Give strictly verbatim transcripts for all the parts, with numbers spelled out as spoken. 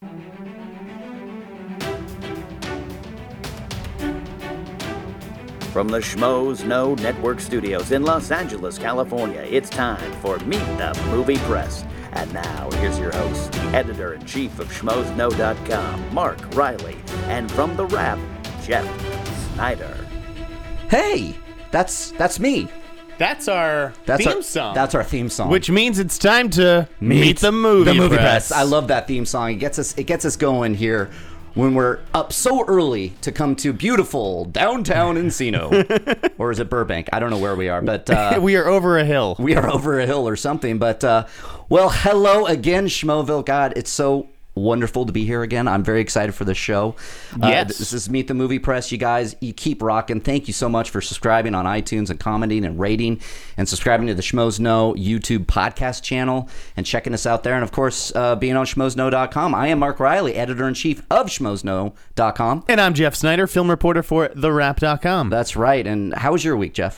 From the Schmoes Know Network Studios in Los Angeles, California, it's time for Meet the Movie Press. And now, here's your host, the editor-in-chief of Schmoes Know dot com, Mark Riley, and from The Wrap, Jeff Snyder. Hey, that's that's me. That's our That's theme our, song. That's our theme song. Which means it's time to meet, meet the movie, the movie press. press. I love that theme song. It gets us. It gets us going here when we're up so early to come to beautiful downtown Encino, or is it Burbank? I don't know where we are, but uh, we are over a hill. We are over a hill or something. But uh, well, hello again, Schmoville. God, it's so wonderful to be here again. I'm very excited for the show. Uh, yes. This is Meet the Movie Press. You guys, you keep rocking. Thank you so much for subscribing on iTunes and commenting and rating and subscribing to the Schmoes Know YouTube podcast channel and checking us out there. And, of course, uh, being on Schmoes Know dot com. I am Mark Riley, editor-in-chief of Schmoes Know dot com. And I'm Jeff Snyder, film reporter for the wrap dot com. That's right. And how was your week, Jeff?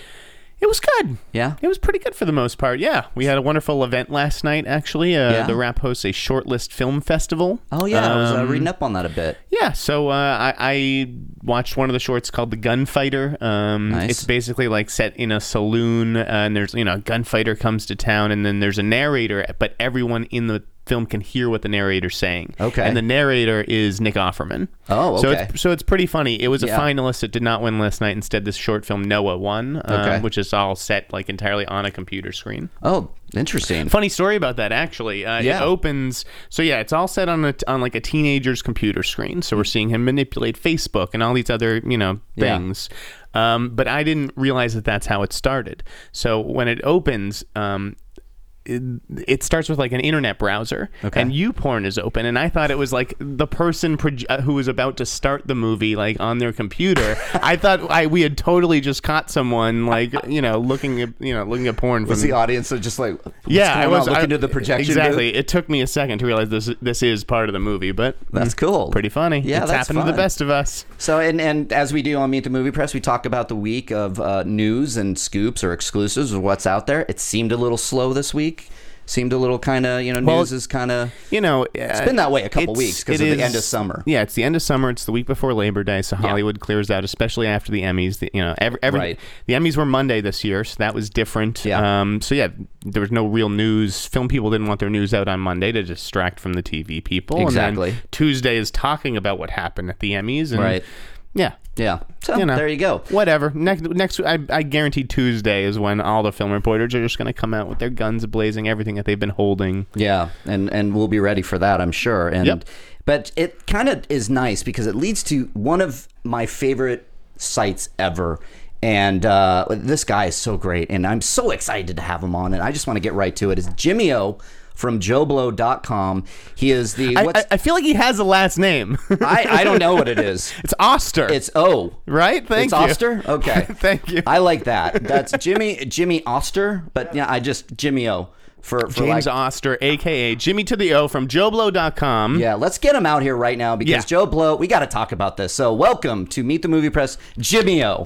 It was good. Yeah? It was pretty good for the most part, yeah. We had a wonderful event last night, actually. Uh, Yeah. The Wrap hosts a shortlist film festival. Oh, yeah. I was uh, Um, reading up on that a bit. Yeah, so uh, I, I watched one of the shorts called The Gunfighter. Um, Nice. It's basically like set in a saloon, uh, and there's, you know, a gunfighter comes to town, and then there's a narrator, but everyone in the film can hear what the narrator's saying. Okay. And the narrator is Nick Offerman. Oh, So okay. it's, so it's pretty funny. It was a Yeah. finalist. It did not win last night. Instead, this short film, Noah, won, um, Okay. which is all set like entirely on a computer screen. Oh, interesting. Funny story about that, actually. Uh, Yeah. It opens, so yeah, it's all set on a, on like a teenager's computer screen. So we're seeing him manipulate Facebook and all these other, you know, Yeah. things. Um, but I didn't realize that that's how it started. So when it opens, um, it, it starts with like an internet browser, Okay. and YouPorn is open, and I thought it was like the person proje- uh, who was about to start the movie like on their computer. I thought I we had totally just caught someone like you know looking at you know looking at porn. Was from, the audience just like, what's yeah, going I was on? looking I, to the projection exactly. booth? It took me a second to realize this this is part of the movie, but That's cool. pretty funny. Yeah, it's that's happened to fun. the best of us. So, and, and as we do on Meet the Movie Press, we talk about the week of uh, news and scoops or exclusives of what's out there. It seemed a little slow this week. Seemed a little kind of, you know, Well, news is kind of, You know, it's been that way a couple it's- weeks because it of the is- end of summer. Yeah, it's the end of summer. It's the week before Labor Day, so Hollywood clears out, especially after the Emmys. The, you know, every, every Right. the Emmys were Monday this year, so that was different. Yeah. Um. So yeah, there was no real news. Film people didn't want their news out on Monday to distract from the T V people. Exactly. And then Tuesday is talking about what happened at the Emmys. And Right. Yeah. Yeah. So You know, there you go. Whatever. Next, next, I, I guarantee Tuesday is when all the film reporters are just going to come out with their guns blazing, everything that they've been holding. Yeah, and and we'll be ready for that, I'm sure. And Yep. but it kind of is nice because it leads to one of my favorite sites ever. And uh, this guy is so great, and I'm so excited to have him on. And I just want to get right to it. Is Jimmy O from Joe Blow dot com. He is the I, what's, I, I feel like he has a last name. I, I don't know what it is. It's Oster. It's O. right? Thank it's you. Oster? Okay. Thank you. I like that. That's Jimmy Jimmy Oster, but yeah, I just Jimmy O for, for James like, Oster, a k a. Jimmy to the O from Joe Blow dot com. yeah, let's get him out here right now because Yeah. Joe Blow, we got to talk about this. So welcome to Meet the Movie Press, Jimmy O.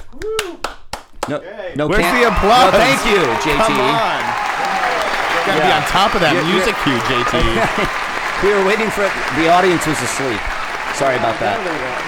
No, no, Where's can't- the applause? No, thank you, J T. Come on. Gotta be Yeah. on top of that You're- music cue, J T. We were waiting for it. The audience was asleep. Sorry about that.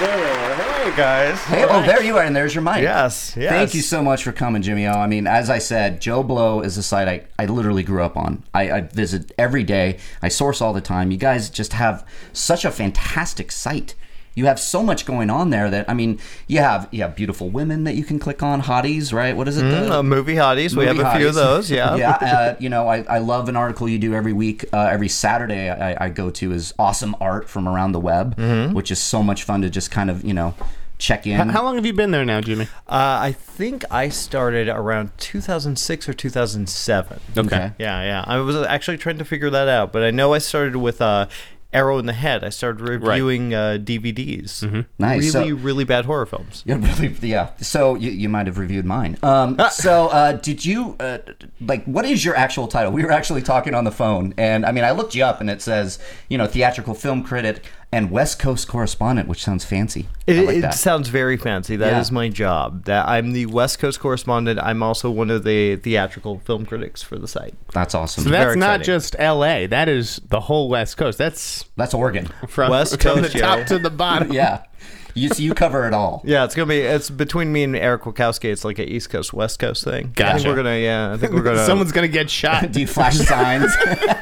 Hey guys. Hey, oh, there you are, and there's your mic. Yes, yes. Thank you so much for coming, Jimmy O. I mean, as I said, Joe Blow is a site I, I literally grew up on. I, I visit every day. I source all the time. You guys just have such a fantastic site. You have so much going on there that, I mean, you have you have beautiful women that you can click on, hotties, right? What is it? Mm, uh, movie hotties. we have Movie a few of hotties. those. Yeah. yeah. Uh, you know, I, I love an article you do every week. Uh, every Saturday I, I go to is Awesome Art from Around the Web, Mm-hmm. which is so much fun to just kind of, you know, check in. How long have you been there now, Jimmy? Uh, I think I started around two thousand six or two thousand seven. Okay. Yeah, yeah. I was actually trying to figure that out, but I know I started with uh, Arrow in the Head. I started reviewing uh, D V Ds. Mm-hmm. Nice. Really, So- really bad horror films. Yeah, really, yeah. So you, you might have reviewed mine. Um, so uh, did you uh, like? What is your actual title? We were actually talking on the phone, and I mean, I looked you up, and it says, you know, theatrical film critic and West Coast correspondent, which sounds fancy. It, I like it that. sounds very fancy. That is Yeah. my job. That I'm the West Coast correspondent. I'm also one of the theatrical film critics for the site. That's awesome. So that's Very not exciting. just L A. That is the whole West Coast. That's Yes. That's Oregon. From, West from Coast, the top yo. to the bottom. Yeah. You so you cover it all. Yeah, it's gonna be. It's between me and Eric Wachowski. It's like a East Coast West Coast thing. I think Gotcha. we're gonna. Yeah, I think we're gonna. Someone's gonna get shot. Do you flash signs?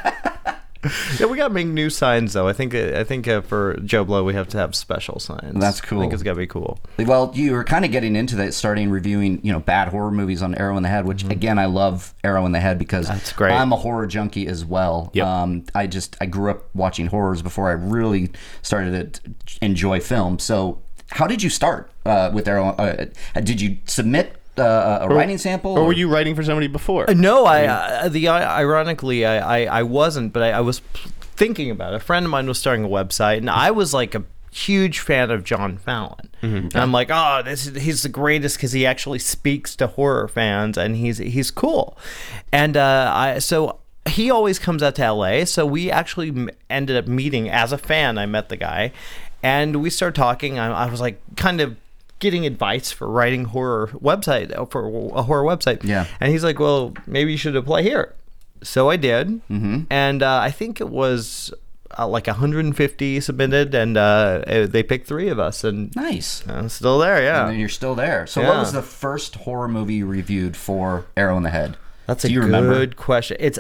Yeah, we gotta make new signs though. I think. I think uh, for Joe Blow, we have to have special signs. That's cool. I think it's gotta be cool. Well, you were kind of getting into that, starting reviewing, you know, bad horror movies on Arrow in the Head, which again, I love Arrow in the Head because That's great. I'm a horror junkie as well. Yep. Um, I just I grew up watching horrors before I really started to enjoy film. So, how did you start uh, with Arrow? Uh, did you submit uh, a writing sample, Or were you writing for somebody before? Uh, No, I. Uh, the ironically, I, I, I wasn't, but I, I was thinking about it. A friend of mine was starting a website, and I was like a huge fan of John Fallon. And I'm like, oh, this is, he's the greatest because he actually speaks to horror fans, and he's he's cool. And uh, I so. He always comes out to L A, so we actually m- ended up meeting as a fan. I met the guy, and we started talking. I, I was like, kind of getting advice for writing horror website for a horror website. Yeah. And he's like, well, maybe you should apply here. So I did, Mm-hmm. and uh, I think it was uh, like one hundred fifty submitted, and uh, they picked three of us, and Nice. I'm still there. Yeah. And then you're still there. So, what Yeah. was the first horror movie you reviewed for Arrow in the Head? That's Do a you good remember? question. It's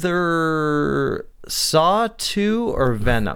either Saw two or Venom.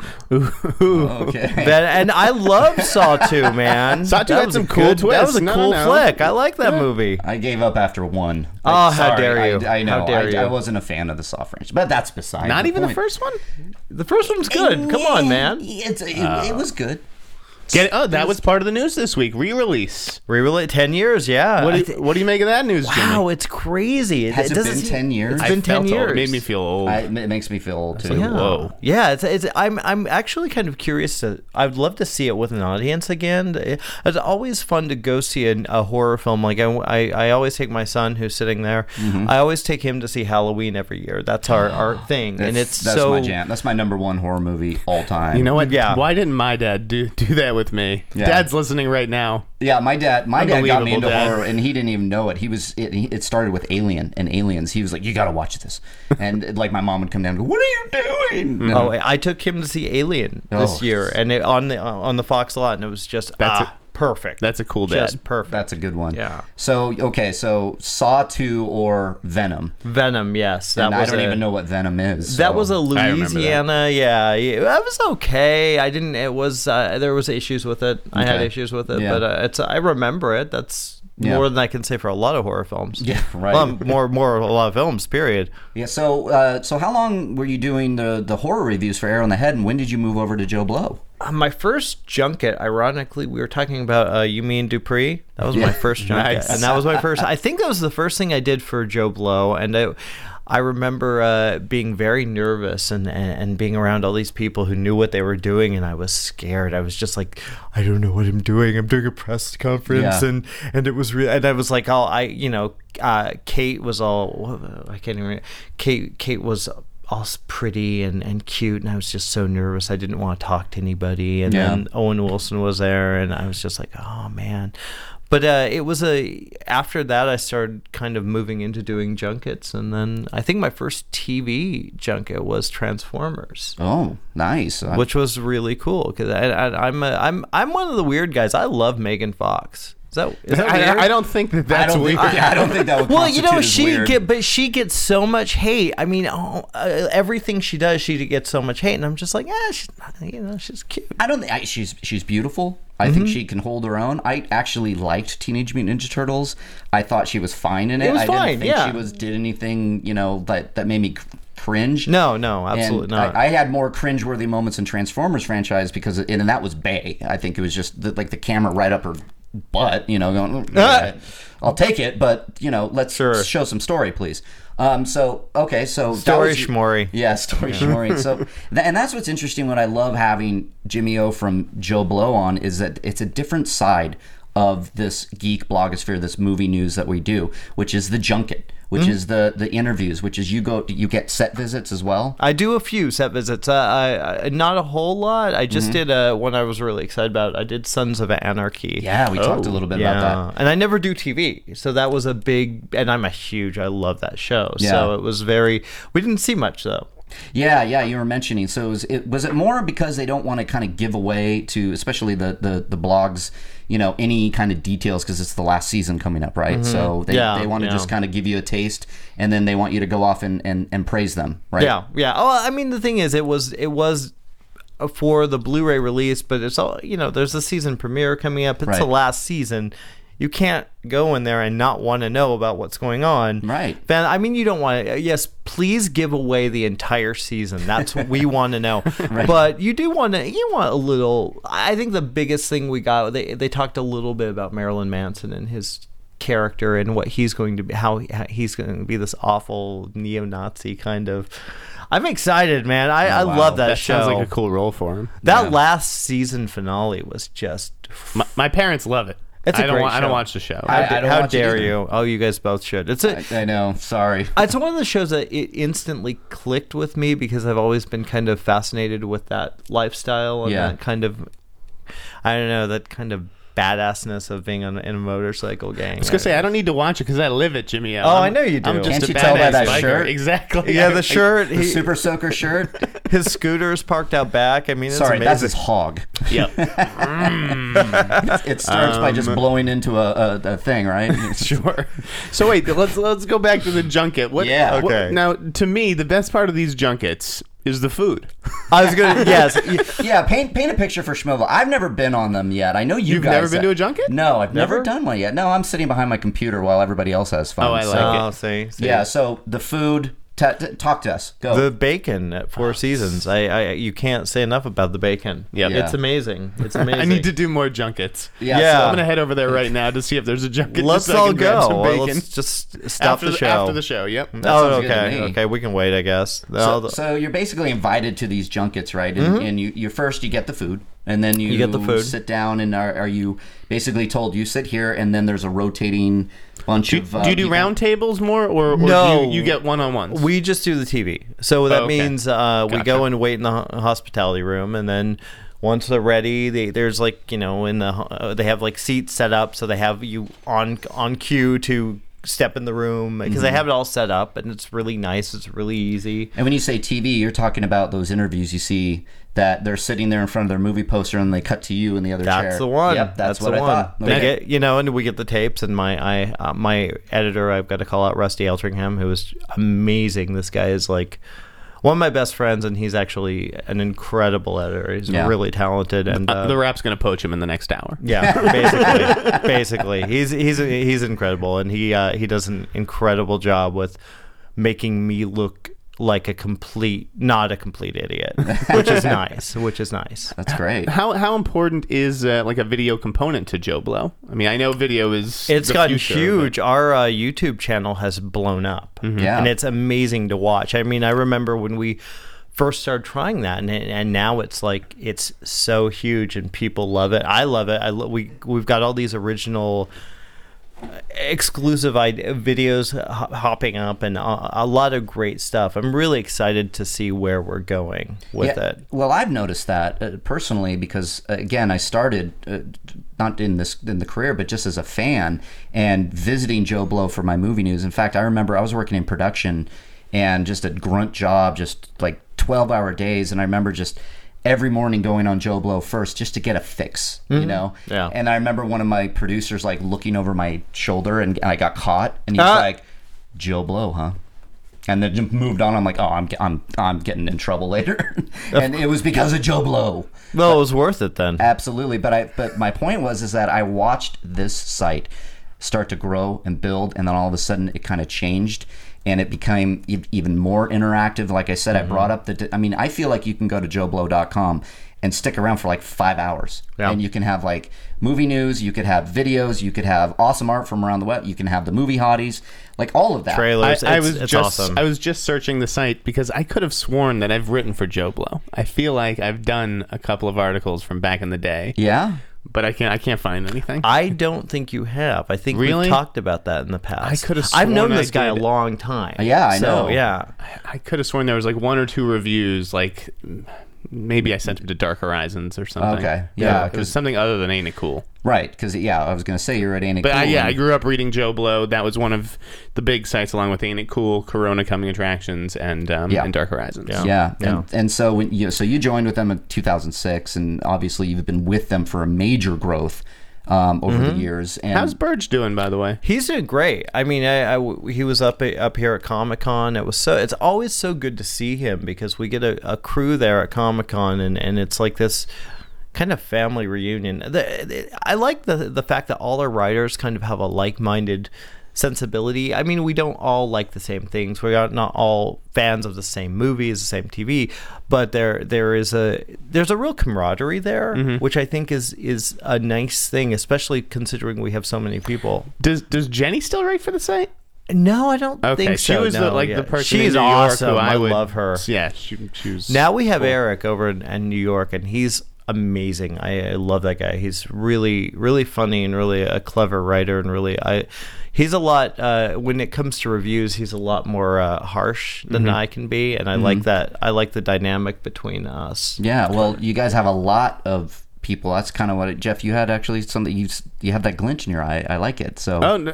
Okay. Ven- and I love Saw two, man. Saw two That had was some a cool good, That twists. was a No, cool no. flick. I like that movie. I gave up after one. Oh, Like, how sorry, dare you. I, I know. How dare I, you. I wasn't a fan of the Saw franchise, but that's beside Not the even the point. first one? The first one's good. Come on, man. It's, it, it was good. Get it? Oh, that was part of the news this week. Re-release. Re-release ten years, yeah. What do I you, thi- what do you make of that news, Jimmy? wow, it's crazy. Has it doesn't been seem- ten years? It's I been ten felt years. old. It made me feel old. I, it makes me feel old too. like, Yeah. Whoa. Yeah, it's, it's I'm I'm actually kind of curious to. I'd love to see it with an audience again. It's always fun to go see a, a horror film. Like I, I, I always take my son who's sitting there. Mm-hmm. I always take him to see Halloween every year. That's our, our thing, and That's- it's that's so. my jam. That's my number one horror movie all time. You know what? Yeah. Why didn't my dad do do that with me? Yeah. Dad's listening right now. Yeah, my dad. My dad got me Unbelievable, into Dad. horror, and he didn't even know it. He was. It, he- it started with Alien and Aliens. He was like, "You got to watch this," and like my mom would come down and go, "What are you doing?" And Oh, I took him to see Alien this Oh. year, and it, on the on the Fox lot, and it was just That's ah, perfect. That's a cool dad. just perfect. That's a good one. Yeah. So okay, so Saw two or Venom. Venom, yes. That And was I don't a, even know what Venom is. That so- was a remember that. Louisiana, yeah, yeah. That was okay. I didn't. It was uh, there was issues with it. I had Okay. issues with it, Yeah. but uh, it's. I remember it. That's Yeah. more than I can say for a lot of horror films. Yeah, right. Well, more, more a lot of films. Period. Yeah. So, uh, so how long were you doing the the horror reviews for Arrow in the Head, and when did you move over to Joe Blow? Uh, my first junket, ironically, we were talking about uh, You Mean Dupree. That was Yeah. my first junket, Nice. and that was my first. I think that was the first thing I did for Joe Blow, and I, I remember uh, being very nervous and, and and being around all these people who knew what they were doing, and I was scared. I was just like, I don't know what I'm doing. I'm doing a press conference, Yeah. and and it was real. And I was like, all I, you know, uh, Kate was all. I can't even. Kate Kate was all pretty and, and cute, and I was just so nervous. I didn't want to talk to anybody. And Yeah. then Owen Wilson was there, and I was just like, oh man. But uh, it was a after that I started kind of moving into doing junkets, and then I think my first T V junket was Transformers, Oh, nice. Uh, which was really cool because I, I, I'm a, I'm I'm one of the weird guys. I love Megan Fox. Is that is that weird? I, I don't think that I that's don't weird. think. I don't think that would. Well, you know, constitute as she weird. get, but she gets so much hate. I mean, oh, uh, everything she does, she gets so much hate, and I'm just like, yeah, she's, you know, she's cute. I don't think I, she's she's beautiful. I Mm-hmm. think she can hold her own. I actually liked Teenage Mutant Ninja Turtles. I thought she was fine in it. It was I fine, didn't think yeah. she was did anything, you know, that that made me cr- cringe. No, no, absolutely and not. I, I had more cringeworthy moments in Transformers franchise because, it, and that was Bay. I think it was just the, like the camera right up her butt, you know, going, "Mm, okay, I'll take it, but you know, let's Sure. show some story, please. Um, so okay, so that Story was- schmory. yeah, story schmory. So, th- and that's what's interesting. What I love having Jimmy O from Joe Blow on is that it's a different side of this geek blogosphere, this movie news that we do, which is the junket, which Mm-hmm. is the the interviews, which is you go you get set visits as well. I do a few set visits. Uh, I, I not a whole lot. I Mm-hmm. just did uh, one I was really excited about. I did Sons of Anarchy. Yeah, we talked a little bit about that. And I never do T V, so that was a big. And I'm a huge. I love that show. Yeah. So it was very. We didn't see much though. Yeah, yeah, you were mentioning. So was it was it more because they don't want to kind of give away to, especially the the, the blogs, you know, any kind of details because it's the last season coming up, right? Mm-hmm. So they, yeah, they want to yeah. just kind of give you a taste, and then they want you to go off and, and, and praise them, right? Yeah, yeah. Oh, I mean, the thing is, it was it was for the Blu-ray release, but it's all, you know, there's a season premiere coming up. It's Right. the last season. You can't go in there and not want to know about what's going on. Right. Van, I mean, you don't want to. Yes, please give away the entire season. That's what we want to know. Right. But you do want to. You want a little. I think the biggest thing we got. They they talked a little bit about Marilyn Manson and his character and what he's going to be. How he- how he's going to be this awful neo-Nazi kind of. I'm excited, man. I, I Oh, wow. love that, That show. sounds like a cool role for him. that Yeah. last season finale was just. My, my parents love it. It's a I don't great wa- I don't show. watch the show. I- How, I don't how watch it dare either. you? Oh, you guys both should. It's a. I, I know. Sorry. It's one of the shows that it instantly clicked with me because I've always been kind of fascinated with that lifestyle and Yeah. that kind of, I don't know, that kind of badassness of being on, in a motorcycle gang. I was gonna say I don't need to watch it because I live it, Jimmy. Oh, I know you do. I'm just Can't a you tell by badass that biker. shirt? Exactly. Yeah, I- the shirt. The He, Super Soaker shirt. his scooter's parked out back. I mean, it's Sorry, that's amazing. his hog. I- Yep. It starts by just Um, blowing into a, a, a thing, right? Sure. So wait, let's let's go back to the junket. What, Yeah. what- Okay. now, to me, the best part of these junkets is the food. I was gonna. Yes. y- Yeah, paint paint a picture for Schmoeville. I've never been on them yet. I know you You've guys. never been to a junket? No, I've never? Never? done one yet. No, I'm sitting behind my computer while everybody else has fun. Oh, I so- like Oh, see, see. Yeah, so the food. T- t- talk to us. Go. The bacon at Four Seasons. I, I you can't say enough about the bacon. Yep. Yeah. It's amazing. It's amazing. I need to do more junkets. yeah, yeah. so- I'm gonna head over there right now to see if there's a junket. Let's just so I all can grab go. some Well, bacon. let's just stop after the show. After the show. Yep. sounds Oh, good to okay. me. Okay, we can wait, I guess. So, I'll- so you're basically invited to these junkets, right? And, and you, you first you get the food, and then you, You get the food. sit down, and are, are you basically told you sit here, and then there's a rotating bunch Do, of. Uh, do you do people- round tables more, or, or No. do you, you get one on ones? We just do the T V. So that Oh, okay. means uh, we Gotcha. go and wait in the ho- hospitality room, and then once they're ready, they, there's like you know in the ho- uh, they have like seats set up, so they have you on on cue to step in the room because they have it all set up, and it's really nice. It's really easy. And when you say T V, you're talking about those interviews you see that they're sitting there in front of their movie poster, and they cut to you in the other chair. That's the one. Yep, that's, what the I one. thought. They Okay. get you know, and we get the tapes. And my I uh, my editor, I've got to call out Rusty Eltringham, who is amazing. This guy is like one of my best friends, and he's actually an incredible editor. He's Yeah. really talented, and Uh, uh, the rap's gonna poach him in the next hour. yeah, basically, basically, he's he's he's incredible, and he uh, he does an incredible job with making me look like a complete, not a complete idiot, which is nice. Which is nice. That's great. How how important is uh, like a video component to Joe Blow? I mean, I know video is It's the gotten future, huge. Our uh, YouTube channel has blown up, Yeah. and it's amazing to watch. I mean, I remember when we first started trying that, and and now it's like it's so huge, and people love it. I love it. I lo- we we've got all these original, uh, exclusive ide- videos ho- hopping up, and a, a lot of great stuff. I'm really excited to see where we're going with Yeah, it. Well, I've noticed that uh, personally because uh, again, I started uh, not in this in the career, but just as a fan and visiting Joe Blow for my movie news. In fact, I remember I was working in production and just a grunt job, just like twelve hour days, and I remember just every morning going on Joe Blow first just to get a fix, you know? Yeah. And I remember one of my producers like looking over my shoulder, and I got caught, and he's Ah. like, Joe Blow, huh? And then just moved on. I'm like, oh, I'm I'm I'm getting in trouble later, and it was because of Joe Blow. Well, it was worth it then. Absolutely, but I but my point was is that I watched this site start to grow and build, and then all of a sudden it kind of changed, and it became e- even more interactive. Like I said, Mm-hmm. I brought up the. I mean, I feel like you can go to joe blow dot com and stick around for like five hours, Yeah. and you can have like movie news, you could have videos, you could have awesome art from around the web, you can have the movie hotties, like all of that. I, Trailers. I it's, was it's just awesome. I was just searching the site because I could have sworn that I've written for Joe Blow. I feel like I've done a couple of articles from back in the day, Yeah. but I can't I can't find anything. I don't think you have. I think Really? we've talked about that in the past. I could've I've sworn known I this guy did. a long time. Yeah, I So, know. Yeah. I could have sworn there was like one or two reviews like maybe I sent him to Dark Horizons or something. Okay. Yeah, it was 'cause- something other than Ain't It Cool. Right, because yeah, I was going to say you're at Ain't It But Cool. I, yeah, I and- grew up reading Joe Blow. That was one of the big sites, along with Ain't It Cool, Corona Coming Attractions, and um, Yeah. and Dark Horizons. Yeah. Yeah, Yeah. And, and so when you so you joined with them in two thousand six, and obviously you've been with them for a major growth um, over the years. And How's Burge doing, by the way? He's doing great. I mean, I, I- he was up up here at Comic Con. It was so. It's always so good to see him because we get a, a crew there at Comic Con, and, and it's like this kind of family reunion. The, the, I like the the fact that all our writers kind of have a like minded sensibility. I mean, we don't all like the same things. We are not all fans of the same movies, the same T V, but there there is a there's a real camaraderie there, which I think is is a nice thing, especially considering we have so many people. Does Does Jenny still write for the site? No, I don't Okay, think she so. was the, no, like yeah. the person She's in New York awesome. who I, I would love her. Yeah, she, she was. Now we have cool. Eric over in, in New York, and he's amazing. I, I love that guy. He's really, really funny and really a clever writer, and really, I. He's a lot uh, when it comes to reviews. He's a lot more uh, harsh than I can be, and I like that. I like the dynamic between us. yeah, well, you guys have a lot of people. That's kind of what it, Jeff. You had actually something. You you have that glint in your eye. I like it. So Oh no.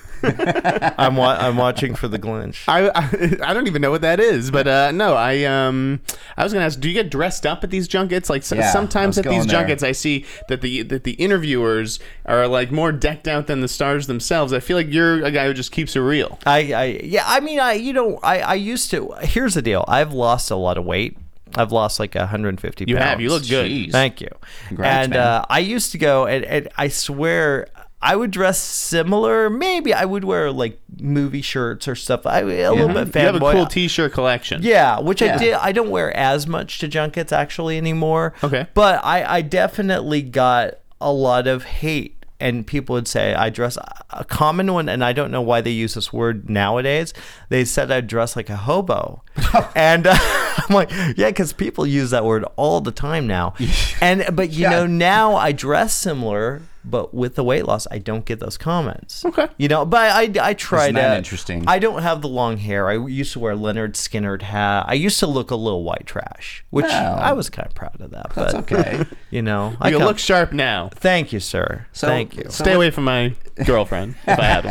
I'm wa- I'm watching for the Glinch. I, I I don't even know what that is, but uh, no, I um I was gonna ask, do you get dressed up at these junkets? Like s- Yeah, I sometimes was at these going there. junkets, I see that the that the interviewers are like more decked out than the stars themselves. I feel like you're a guy who just keeps it real. I, I yeah, I mean, I you know, I, I used to. Here's the deal. I've lost a lot of weight. I've lost like one hundred fifty You pounds. have. You look good. Jeez. Thank you. Congrats, and man. uh, I used to go, and, and I swear I would dress similar. Maybe I would wear like movie shirts or stuff. I a little bit You have a fanboy. cool T-shirt collection. Yeah, which Yeah. I did. I don't wear as much to junkets actually anymore. Okay. But I, I definitely got a lot of hate. And people would say I dress a common one, and I don't know why they use this word nowadays. They said I dress like a hobo, and uh, I'm like, yeah, because people use that word all the time now. And but you Yeah. know, now I dress similar, but with the weight loss, I don't get those comments. Okay. You know, but I I try Isn't to. that interesting? I don't have the long hair. I used to wear Leonard Skinner hat. I used to look a little white trash, which Well, I was kind of proud of that. that's but okay. you know, I You come- look sharp now. Thank you, sir. So- Thank you. so Stay what- away from my girlfriend if I had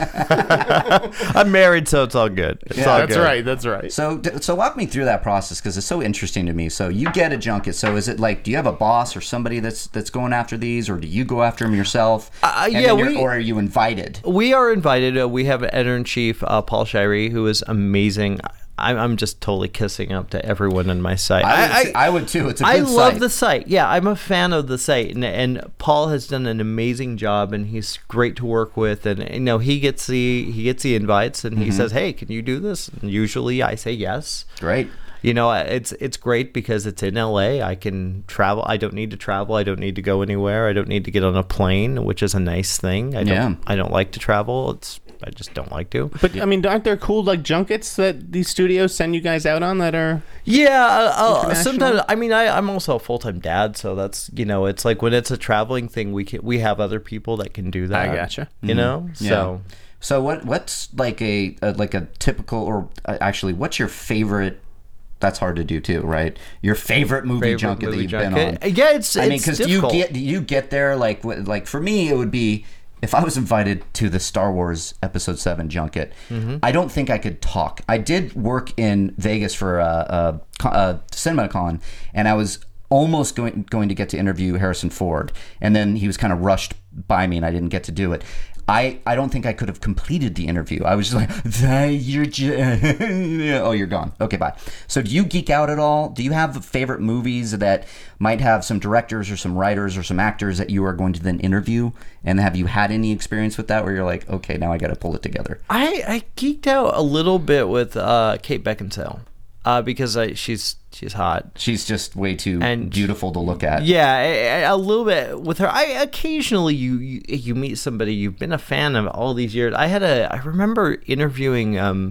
one. I'm married, so it's all good. It's all That's good. right. That's right. So, so walk me through that process because it's so interesting to me. So, you get a junket. So, is it like, do you have a boss or somebody that's that's going after these, or do you go after them yourself? Uh, And yeah, then you're- we- or are you invited? We are invited. Uh, we have an editor in chief, uh, Paul Shirey, who is amazing. I, I'm just totally kissing up to everyone on my site. I would, I, I would too. It's a good I love site. the site. Yeah, I'm a fan of the site, and, and Paul has done an amazing job, and he's great to work with. And you know, he gets the he gets the invites, and Mm-hmm. he says, "Hey, can you do this?" And usually, I say yes. Great. You know, it's it's great because it's in L A. I can travel. I don't need to travel. I don't need to go anywhere. I don't need to get on a plane, which is a nice thing. I don't. Yeah. I don't like to travel. It's I just don't like to. But I mean, aren't there cool like junkets that these studios send you guys out on that are? Yeah, uh, uh, International? sometimes. I mean, I, I'm also a full time dad, so that's you know, it's like when it's a traveling thing, we can we have other people that can do that. I gotcha. You know, Yeah. so So, what what's like a, a like a typical, or uh, actually, what's your favorite? That's hard to do too, right? Your favorite movie favorite junket movie that you've junket? been on. Yeah, it's. I mean, it's because do you difficult. get do you get there like wh- like for me it would be if I was invited to the Star Wars Episode Seven junket. Mm-hmm. I don't think I could talk. I did work in Vegas for a, a, a CinemaCon, and I was almost going going to get to interview Harrison Ford, and then he was kind of rushed by me, and I didn't get to do it. I, I don't think I could have completed the interview. I was just like, you're just, oh, you're gone. Okay, bye. So do you geek out at all? Do you have favorite movies that might have some directors or some writers or some actors that you are going to then interview? And have you had any experience with that where you're like, okay, now I got to pull it together? I, I geeked out a little bit with uh, Kate Beckinsale uh, because I, she's she's hot. She's just way too And- beautiful to look at. Yeah, a, a little bit with her. I occasionally you, you you meet somebody you've been a fan of all these years. I had a I remember interviewing um,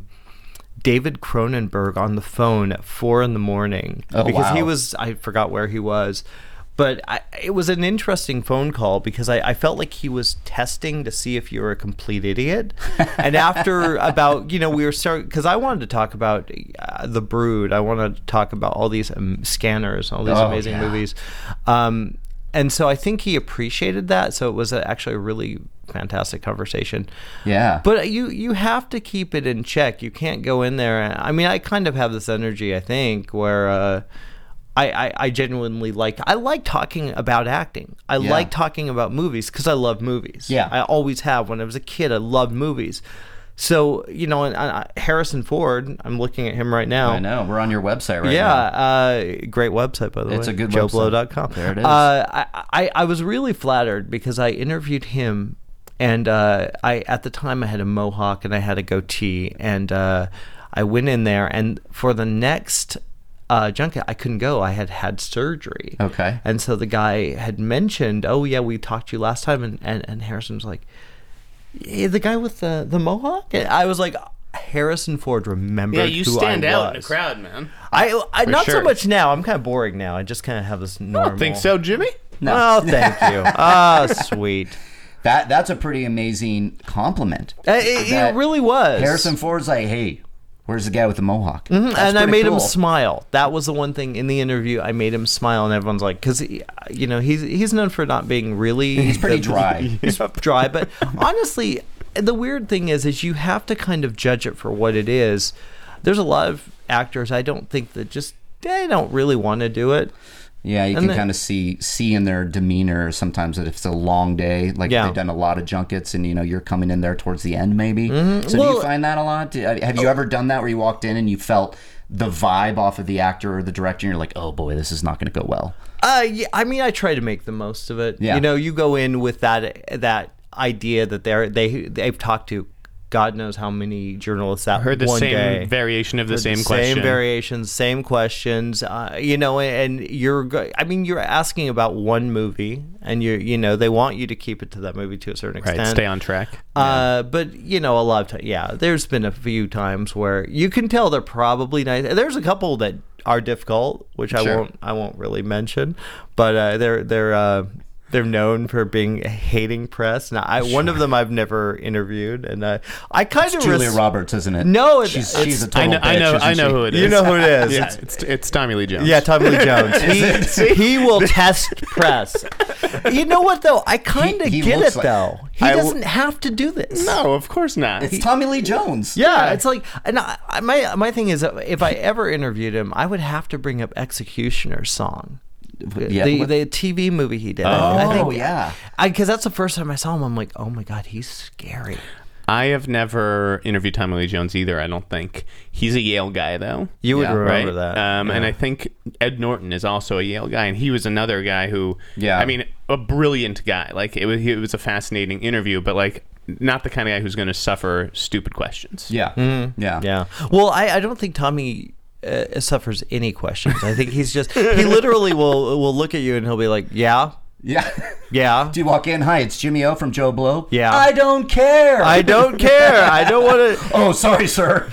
David Cronenberg on the phone at four in the morning Oh, because he wow. was I forgot where he was. but I, it was an interesting phone call because I, I felt like he was testing to see if you were a complete idiot. And after about, you know, we were starting, because I wanted to talk about uh, The Brood. I wanted to talk about all these um, Scanners, all these Oh, amazing yeah. movies. Um, and so I think he appreciated that. So it was a, actually a really fantastic conversation. Yeah. But you you have to keep it in check. You can't go in there. And, I mean, I kind of have this energy, I think, where uh, I, I, I genuinely like, I like talking about acting. I Yeah. like talking about movies because I love movies. Yeah. I always have. When I was a kid, I loved movies. So, you know, and, uh, Harrison Ford, I'm looking at him right now. I know. We're on your website right yeah, now. uh, great website, by the way. It's a good joe website. blow dot com. There it is. Uh, I, I, I was really flattered because I interviewed him, and uh, I at the time I had a mohawk and I had a goatee, and uh, I went in there, and for the next uh, junket, I couldn't go. I had had surgery. Okay. And so the guy had mentioned, oh, yeah, we talked to you last time, and, and, and Harrison was like, yeah, the guy with the, the mohawk? And I was like, Harrison Ford remembered Yeah, you who stand I out in was. the crowd, man. I, I For not so sure. much now. I'm kind of boring now. I just kind of have this normal. I don't think so, Jimmy. Oh, thank you. Ah, sweet. That that's a pretty amazing compliment. Uh, It, That it really was. Harrison Ford's like, hey, where's the guy with the mohawk? Mhm, That's and I pretty made him cool. smile. That was the one thing in the interview. I made him smile, and everyone's like, because you know he's he's known for not being really. He's pretty the- dry. He's dry, but honestly, the weird thing is, is you have to kind of judge it for what it is. There's a lot of actors I don't think that just they don't really want to do it. Yeah, you And can then- kind of see see in their demeanor sometimes that if it's a long day, like Yeah. they've done a lot of junkets, and you know you're coming in there towards the end, maybe. So do Mm-hmm. Well- you find that a lot? Do- Have you ever done that where you walked in and you felt the vibe off of the actor or the director, and you're like, oh boy, this is not going to go well? Uh, yeah, I mean, I try to make the most of it. Yeah. You know, you go in with that that idea that they're they they've talked to God knows how many journalists that Heard the one same day. variation of the Heard same question. Same variations, same questions. Uh, you know, and you're go- I mean, you're asking about one movie, and you you know they want you to keep it to that movie to a certain extent. Right, stay on track. Uh, but you know, a lot of times, yeah, there's been a few times where you can tell they're probably nice. There's a couple that are difficult, which I Sure. won't, I won't really mention, but uh, they're they're uh, they're known for being hating press. Now, I one of them I've never interviewed, and uh, I kind of Julia res- Roberts, isn't it? No, it- she's, it's- she's a total I know, I bitch, know, isn't I know she? who it is. You know who it is. Yeah, It's- it's it's Tommy Lee Jones. Yeah, Tommy Lee Jones. he, he will test press. You know what though? I kind of He- he get looks it like- though. He I w- doesn't have to do this. No, of course not. It's Tommy Lee Jones. Yeah, it's like, and I, I- my my thing is, uh, if I ever interviewed him, I would have to bring up Executioner's Song, Yeah, the what- the T V movie he did. Oh, I think, yeah. because that's the first time I saw him. I'm like, oh my god, he's scary. I have never interviewed Tommy Lee Jones either. I don't think he's a Yale guy though. You would Yeah, remember right? that. Um, And Yeah. I think Ed Norton is also a Yale guy, and he was another guy who, Yeah. I mean, a brilliant guy. Like it was, it was a fascinating interview, but like not the kind of guy who's going to suffer stupid questions. Yeah. Mm-hmm. Yeah. Yeah. Well, I, I don't think Tommy uh, suffers any questions. I think he's just he literally will will look at you and he'll be like, yeah, Yeah. yeah. Do you walk in? Hi, it's Jimmy O from Joe Blow. Yeah. I don't care. I don't care. I don't want to. Oh, sorry, sir.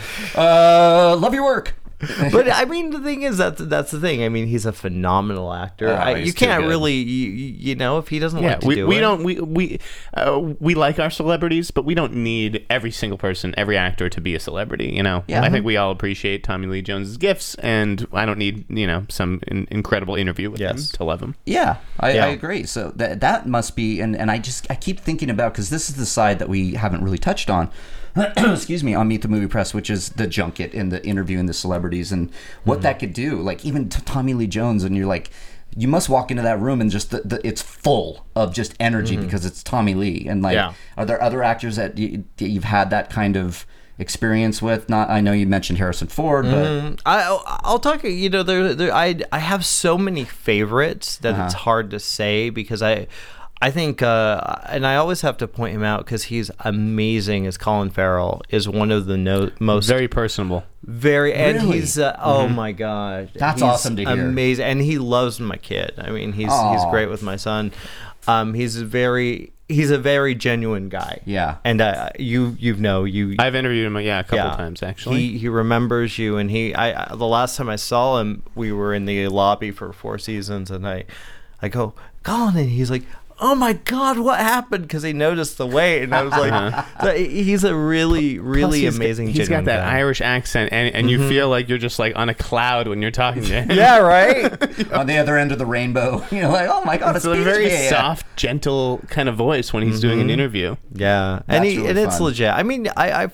Uh, love your work. But I mean, the thing is that that's the thing. I mean, he's a phenomenal actor. Oh, I, he's you too can't good. really, you, you know, if he doesn't Yeah, like to we, do we it. don't we we uh, we like our celebrities, but we don't need every single person, every actor to be a celebrity. You know, Yeah. I think we all appreciate Tommy Lee Jones's gifts, and I don't need you know some in, incredible interview with Yes. him to love him. Yeah, I, Yeah. I agree. So that that must be, and, and I just I keep thinking about, because this is the side that we haven't really touched on. Excuse me, on Meet the Movie Press, which is the junket and the interviewing the celebrities and what Mm-hmm. that could do. Like even to Tommy Lee Jones, and you're like, you must walk into that room and just the, the, it's full of just energy because it's Tommy Lee. And like, Mm-hmm. Yeah. are there other actors that, you, that you've had that kind of experience with? Not, I know you mentioned Harrison Ford, but Mm, I, I'll talk. You know, there, there. I, I have so many favorites that Uh-huh. it's hard to say because I, I think, uh, and I always have to point him out because he's amazing. As Colin Farrell is one of the no, most Very personable. very, and Really? he's uh, oh my god, That's he's awesome to hear. Amazing, and he loves my kid. I mean, he's he's Aw. great with my son. Um, he's a very he's a very genuine guy. Yeah. and uh, you you know you I've interviewed him, yeah, a couple yeah. times actually. He he remembers you, and he I I- the last time I saw him, we were in the lobby for Four Seasons, and I I go, Colin, and he's like, oh my God, what happened? Because he noticed the weight, and I was like, Uh-huh. so he's a really, really Plus, he's amazing. Got, he's got genuine that guy. Irish accent, and, and you feel like you're just like on a cloud when you're talking to him. Yeah, right. On the other end of the rainbow, you know, like, oh my God, It's it's a very Beach. soft, gentle kind of voice when he's doing an interview. Yeah, That's and he, really and it's fun. legit. I mean, I, I,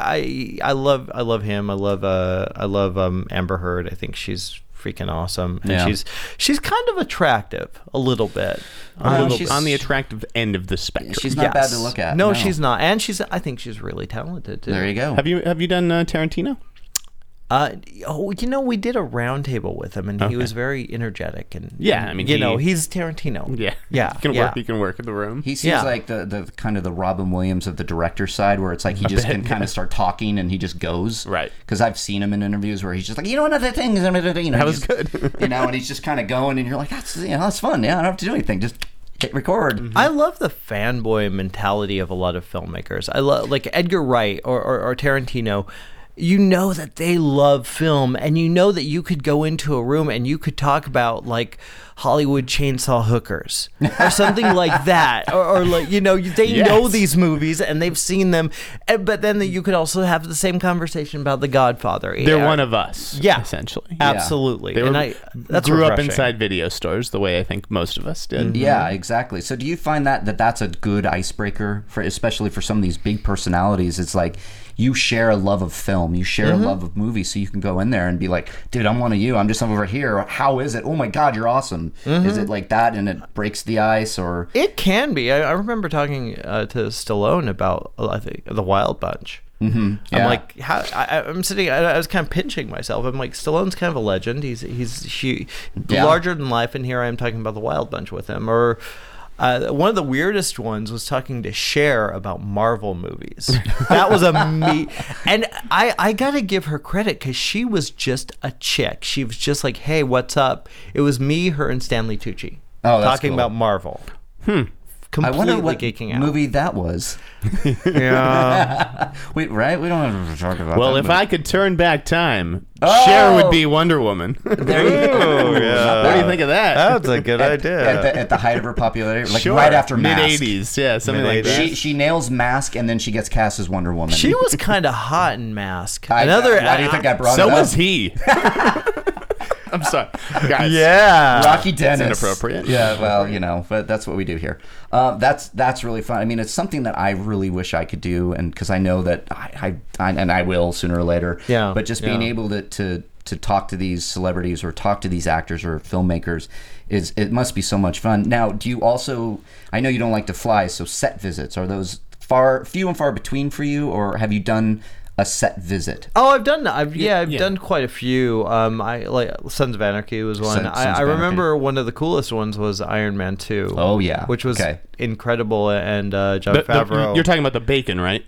I, I love, I love him. I love, uh, I love um, Amber Heard. I think she's freaking awesome, and Yeah. she's she's kind of attractive a little bit. A On, little the, bit. on the attractive end of the spectrum. She's not bad to look at. No, she's not, and she's. I think she's really talented too. There you go. Have you have you done uh, Tarantino? Uh, oh, you know, we did a round table with him, and he Okay. was very energetic, and Yeah, I mean, you he- know, he's Tarantino. Yeah, yeah, He can yeah. work. He can work in the room. He seems Yeah. like the, the kind of the Robin Williams of the director side, where it's like he just bit, can kind yeah. of start talking and he just goes. Right. Because I've seen him in interviews where he's just like, you know, another thing, you know, That he was just- good. you know, and he's just kind of going, and you're like, that's you know, that's fun. Yeah, I don't have to do anything. Just hit record. I love the fanboy mentality of a lot of filmmakers. I love like Edgar Wright or, or, or Tarantino. You know that they love film, and you know that you could go into a room and you could talk about like Hollywood chainsaw hookers or something like that, or, or like you know they Yes. know these movies and they've seen them, and, but then you could also have the same conversation about The Godfather. They're Yeah. one of us. Yeah. essentially. Absolutely, They were, and I that's grew up refreshing. inside video stores the way I think most of us did. Yeah, exactly. So do you find that, that that's a good icebreaker for, especially for some of these big personalities? It's like you share a love of film, you share Mm-hmm. a love of movies, so you can go in there and be like, dude, I'm one of you. I'm just over here. How is it? Oh my God, you're awesome. Mm-hmm. Is it like that and it breaks the ice, or It can be. I, I remember talking uh, to Stallone about uh, I think The Wild Bunch. Mm-hmm. Yeah. I'm like, how? I, I'm sitting. I, I was kind of pinching myself. I'm like, Stallone's kind of a legend. He's he's he, Yeah. larger than life, and here I am talking about The Wild Bunch with him. Or uh, one of the weirdest ones was talking to Cher about Marvel movies. That was a me, and I I gotta give her credit because she was just a chick. She was just like, hey, what's up? It was me, her, and Stanley Tucci. Oh, that's talking cool. about Marvel. Hmm. I Completely wonder what geeking out. movie that was. Yeah. Wait, right? We don't have to talk about Well, that. if but- I could turn back time, Oh! Cher would be Wonder Woman. There you go. Oh, yeah. What do you think of that? That's a good at, idea. At the, at the height of her popularity, like Sure. right after mid Mask. eighties, yeah, something like Mid-eighties. that. She she nails Mask and then she gets cast as Wonder Woman. She was kind of hot in Mask. I- Another. Why do you think I brought So it up? was he. I'm sorry, guys. Yeah. Rocky Dennis. inappropriate. Yeah, well, you know, but that's what we do here. Uh, that's that's really fun. I mean, it's something that I really wish I could do, and because I know that I, I, I and I will sooner or later. Yeah, But just being yeah. able to, to to talk to these celebrities or talk to these actors or filmmakers is it must be so much fun. Now, do you also? I know you don't like to fly, so set visits, are those far few and far between for you, or have you done a set visit? Oh, I've done. I've yeah, I've yeah. done quite a few. Um, I like Sons of Anarchy was one. Son- I, Sons I of remember one of the coolest ones was Iron Man two. Oh, yeah. which was Okay. incredible. And uh, Jon The- the- Favreau. you're talking about the bacon, right?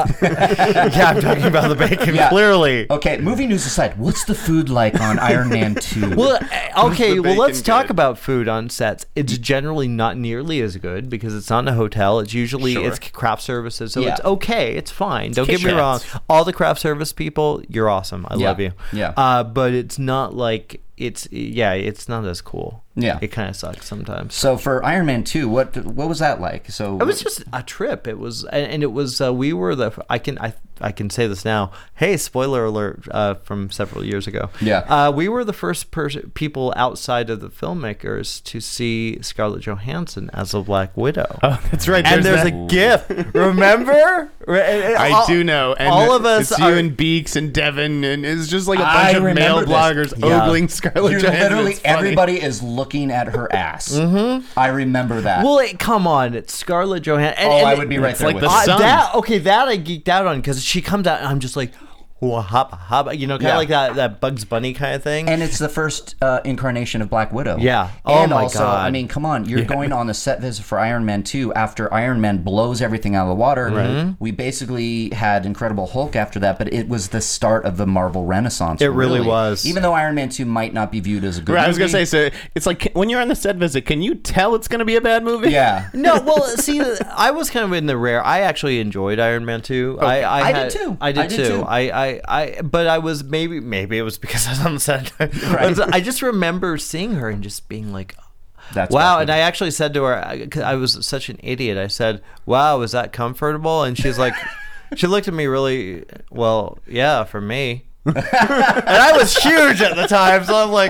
yeah, I'm talking about the bacon. Yeah. Clearly. Okay, movie news aside, what's the food like on Iron Man two? Well, uh, okay. the Well, let's bacon talk good? about food on sets. It's generally not nearly as good because it's not in a hotel. It's usually Sure. it's craft services, so Yeah. it's okay. It's fine. Don't get me kitchens. wrong. All the craft service people, you're awesome. I Yeah. love you. Yeah. Uh, but it's not like it's yeah. It's not as cool. Yeah. It kind of sucks sometimes. So for Iron Man two, what what was that like? So It was just a trip. It was, and, and it was. Uh, we were the. I can. I. I can say this now. Hey, spoiler alert uh, from several years ago. Yeah. Uh, we were the first pers- people outside of the filmmakers to see Scarlett Johansson as a Black Widow. Oh, that's right. and there's that. a GIF. Remember? I All- do know. And all of us It's are. you and Beeks and Devin, and it's just like a I bunch of male remember this. bloggers Yeah. ogling Scarlett You're Johansson. literally It's funny. everybody is looking at her ass. Mm-hmm. I remember that. well, it, come on, it's Scarlett Johansson. And, oh, and I it- would be right it's there like with the you. Uh, sun. that okay, that I geeked out on because she comes out and I'm just like, "Whoa, hop, hop," you know, kind of Yeah. like that that Bugs Bunny kind of thing. And it's the first uh, incarnation of Black Widow. Yeah. Oh and my also, God. I mean, come on. You're going on the set visit for Iron Man two after Iron Man blows everything out of the water. Mm-hmm. We basically had Incredible Hulk after that, but it was the start of the Marvel Renaissance. It really was. Even though Iron Man two might not be viewed as a good Right, I was movie. gonna say, so it's like when you're on the set visit, can you tell it's gonna be a bad movie? Yeah. No, well, see, I was kind of in the rare. I actually enjoyed Iron Man two. I, I, I did had- too. I did, I did too. too. I, I, I, but I was maybe, maybe it was because I was on the set. But I just remember seeing her and just being like, That's wow. Black And I actually said to her, I, 'cause I was such an idiot. I said, "Wow, is that comfortable?" And she's like, she looked at me really well. Yeah, for me. And I was huge at the time, so I'm like,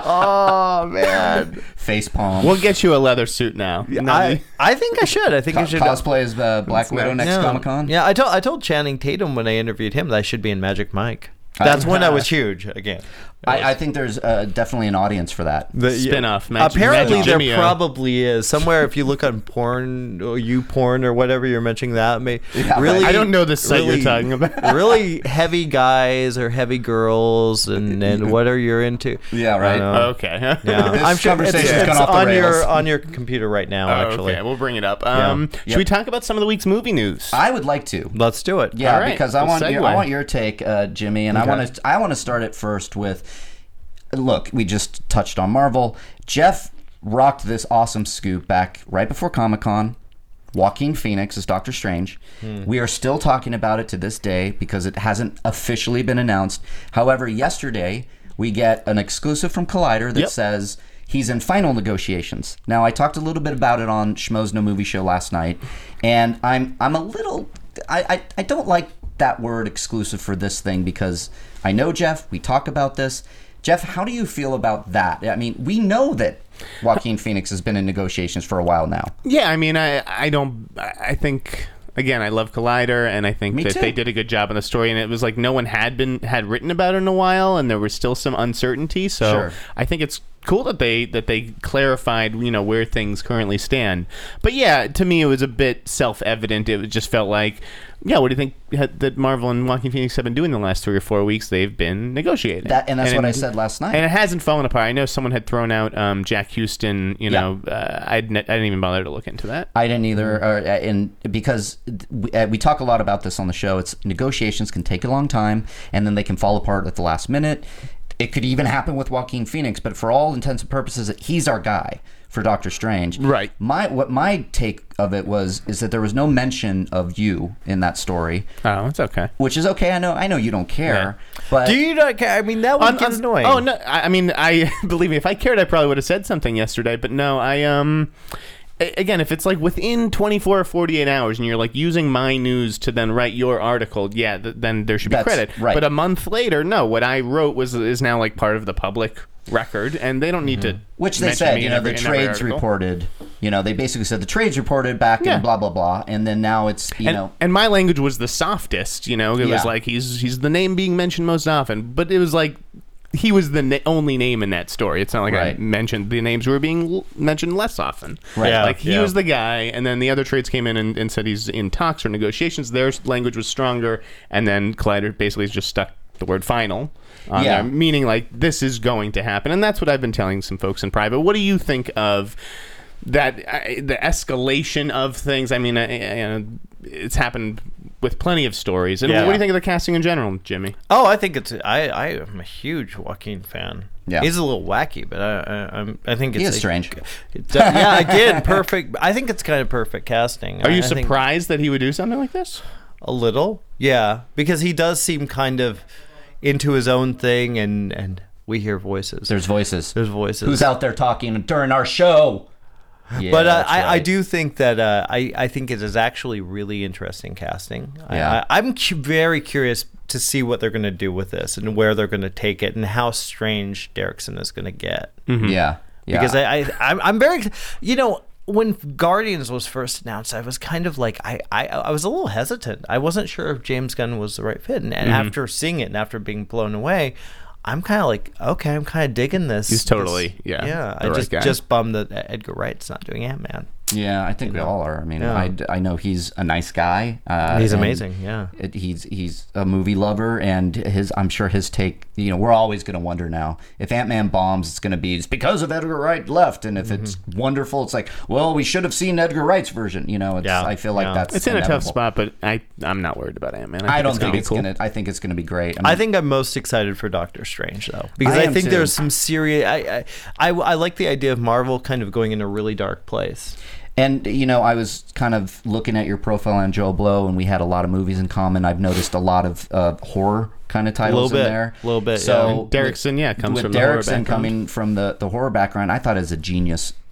oh man, Face palm. We'll get you a leather suit now. No, I, I think I should. I think Co- I should cosplay as uh, Black Widow nice. next yeah. Comic Con. Yeah, I told I told Channing Tatum when I interviewed him that I should be in Magic Mike. That's when I was huge again. I, I think there's uh, definitely an audience for that. The, Spin-off, Magic- Apparently, Magic there Jimmy-O. probably is somewhere. If you look on porn, or you porn, or whatever you're mentioning, that may Yeah, really. I don't know the site you're talking about. Really heavy guys or heavy girls, and and what are you into? Yeah, right. I don't know. Okay. Yeah, This I'm sure it's, conversation's it's gone off the on rails. your on your computer right now. Oh, actually, okay, we'll bring it up. Um, Yeah. Should Yep. we talk about some of the week's movie news? I would like to. let's do it. Yeah, All right, because I we'll want your, segue. I want your take, uh, Jimmy, and I Okay. want to I want to start it first with. Look, we just touched on Marvel. Jeff rocked this awesome scoop back right before Comic-Con. Joaquin Phoenix is Doctor Strange. We are still talking about it to this day because it hasn't officially been announced. However, yesterday we get an exclusive from Collider that Yep. says he's in final negotiations. Now, I talked a little bit about it on Schmo's No Movie Show last night, and I'm I'm a little I, I, I don't like that word exclusive for this thing because I know Jeff, we talk about this. Jeff, how do you feel about that? I mean, we know that Joaquin Phoenix has been in negotiations for a while now. Yeah, I mean, I I don't. I think again, I love Collider, and I think Me that too. they did a good job on the story. And it was like no one had been had written about it in a while, and there was still some uncertainty. So Sure. I think it's cool that they that they clarified, you know, where things currently stand. But yeah, to me, it was a bit self-evident. It just felt like, yeah, what do you think had- that Marvel and Joaquin Phoenix have been doing the last three or four weeks? They've been negotiating. That, and that's what I it- said last night. And it hasn't fallen apart. I know someone had thrown out um, Jack Houston. You know, uh, I didn't, I didn't even bother to look into that. I didn't either, uh, and because we, uh, we talk a lot about this on the show. It's negotiations can take a long time, and then they can fall apart at the last minute. It could even happen with Joaquin Phoenix, but for all intents and purposes, he's our guy for Doctor Strange. Right. My what my take of it was is that there was no mention of you in that story, Oh, it's okay. which is okay. I know I know you don't care, but Do you not care? I mean, that would On- get on- annoying. Oh no! I, I mean, I believe me. If I cared, I probably would have said something yesterday. But no, I um. a- Again, if it's like within twenty-four or forty-eight hours and you're like using my news to then write your article, yeah, th- then there should be That's credit. right. But a month later, no, what I wrote was is now like part of the public record, and they don't need to. which they mention said, me you in know, every- the in every trades article. reported. You know, they basically said the trades reported back Yeah. and blah blah blah, and then now it's you and, know. and my language was the softest, you know. It Yeah. was like he's he's the name being mentioned most often, but it was like he was the na- only name in that story. It's not like Right. I mentioned the names were being l- mentioned less often. Right. Yeah, Like he yeah. was the guy, and then the other trades came in and, and said he's in talks or negotiations. Their language was stronger, and then Collider basically just stuck the word final on Yeah. there, meaning like this is going to happen. And that's what I've been telling some folks in private. What do you think of that, uh, the escalation of things? I mean, uh, uh, it's happened with plenty of stories. And Yeah. what do you think of the casting in general, Jimmy? Oh, I think it's. I I am a huge Joaquin fan. Yeah. He's a little wacky, but I I, I'm, I think it's He is a- strange. It- yeah, again, perfect. I think it's kind of perfect casting. Are you I- I think surprised that he would do something like this? a little, yeah, because he does seem kind of into his own thing, and and we hear voices. There's voices. There's voices. Who's out there talking during our show? Yeah, But uh, that's I, I right. do think that uh, I, I think it is actually really interesting casting. Yeah. I, I, I'm cu- very curious to see what they're going to do with this and where they're going to take it and how strange Derrickson is going to get. Yeah. yeah. Because I, I I'm, I'm very, you know, when Guardians was first announced, I was kind of like, I, I, I was a little hesitant. I wasn't sure if James Gunn was the right fit. And, and after seeing it and after being blown away, I'm kind of like, okay, I'm kind of digging this. He's totally, this- yeah, Yeah. the I right just, guy. just bummed that Edgar Wright's not doing Ant-Man. Yeah, I think we all are. I mean, Yeah. I, I know he's a nice guy. Uh, He's and amazing, yeah. it- he's he's a movie lover, and his I'm sure his take. You know, we're always going to wonder now if Ant-Man bombs, it's going to be it's because of Edgar Wright left, and if it's wonderful, it's like, well, we should have seen Edgar Wright's version. You know, it's, Yeah, I feel like yeah. that's It's in a tough inevitable. spot, but I I'm not worried about Ant-Man. I don't it's think gonna be it's cool. gonna. I think it's gonna be great. I think I'm most excited for Doctor Strange though, because I I, am think too. there's some serious. I, I I I like the idea of Marvel kind of going in a really dark place. And, you know, I was kind of looking at your profile on Joe Blow, and we had a lot of movies in common. I've noticed a lot of uh, horror kind of titles Little in bit, there. little bit, So yeah. Derrickson, yeah, comes with from the horror Derrickson background. coming from the, the horror background, I thought it was a genius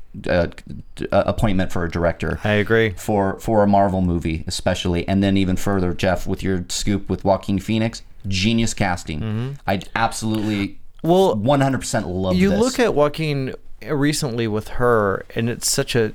uh, appointment for a director. I agree. For for a Marvel movie, especially, and then even further, Jeff, with your scoop with Joaquin Phoenix, genius casting. Mm-hmm. I absolutely, well, one hundred percent love. You this. look at Joaquin recently with her, and it's such a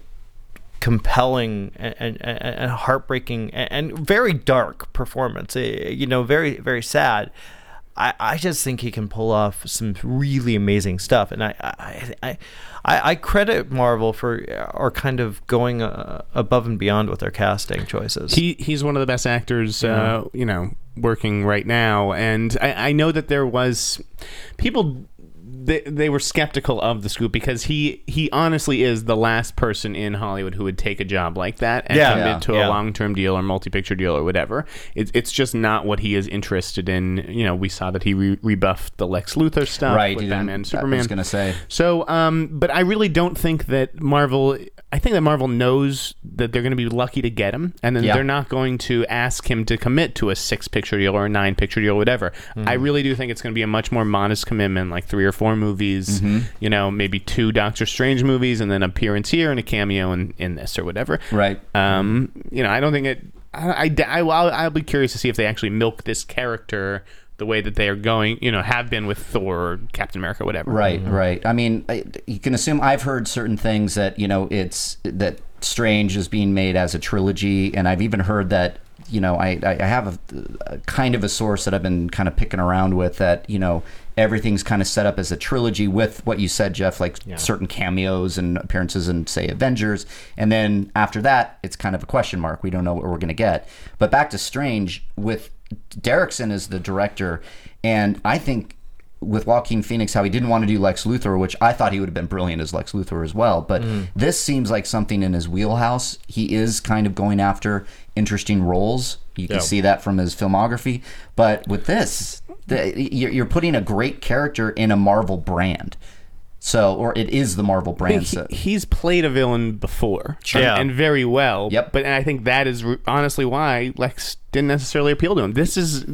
compelling and, and, and heartbreaking and, and very dark performance. You know, very very sad. I, I just think he can pull off some really amazing stuff, and I I, I, I, I credit Marvel for or kind of going uh, above and beyond with their casting choices. He he's one of the best actors, Yeah. uh, you know, working right now, and I, I know that there was people. They, they were skeptical of the scoop because he, he honestly is the last person in Hollywood who would take a job like that and Yeah. commit Yeah. to Yeah. a long-term deal or multi-picture deal or whatever. It's it's just not what he is interested in. You know, we saw that he re- rebuffed the Lex Luthor stuff right, with he Batman didn't- and Superman. I was gonna say. So, um, but I really don't think that Marvel. I think that Marvel knows that they're going to be lucky to get him, and then Yeah. they're not going to ask him to commit to a six-picture deal or a nine-picture deal or whatever. Mm-hmm. I really do think it's going to be a much more modest commitment, like three or four movies. Mm-hmm. You know, maybe two Doctor Strange movies, and then appearance here and a cameo in, in this or whatever. Right. Um, you know, I don't think it. I, I, I I'll, I'll be curious to see if they actually milk this character the way that they are going, you know, have been with Thor or Captain America, whatever. Right, right. I mean, I, you can assume I've heard certain things that, you know, it's that Strange is being made as a trilogy, and I've even heard that, you know, I, I have a, a kind of a source that I've been kind of picking around with that, you know, everything's kind of set up as a trilogy with what you said, Jeff, like Yeah. certain cameos and appearances in, say, Avengers. And then after that, it's kind of a question mark. We don't know what we're going to get. But back to Strange, with Derrickson as the director, and I think with Joaquin Phoenix, how he didn't want to do Lex Luthor, which I thought he would have been brilliant as Lex Luthor as well. But Mm. this seems like something in his wheelhouse. He is kind of going after interesting roles. You can Yeah. see that from his filmography. But with this, the, you're you're putting a great character in a Marvel brand. So, or it is the Marvel I brand. think So. he, he's played a villain before, Sure. and, Yeah. and very well. Yep. But and I think that is re- honestly why Lex didn't necessarily appeal to him. This is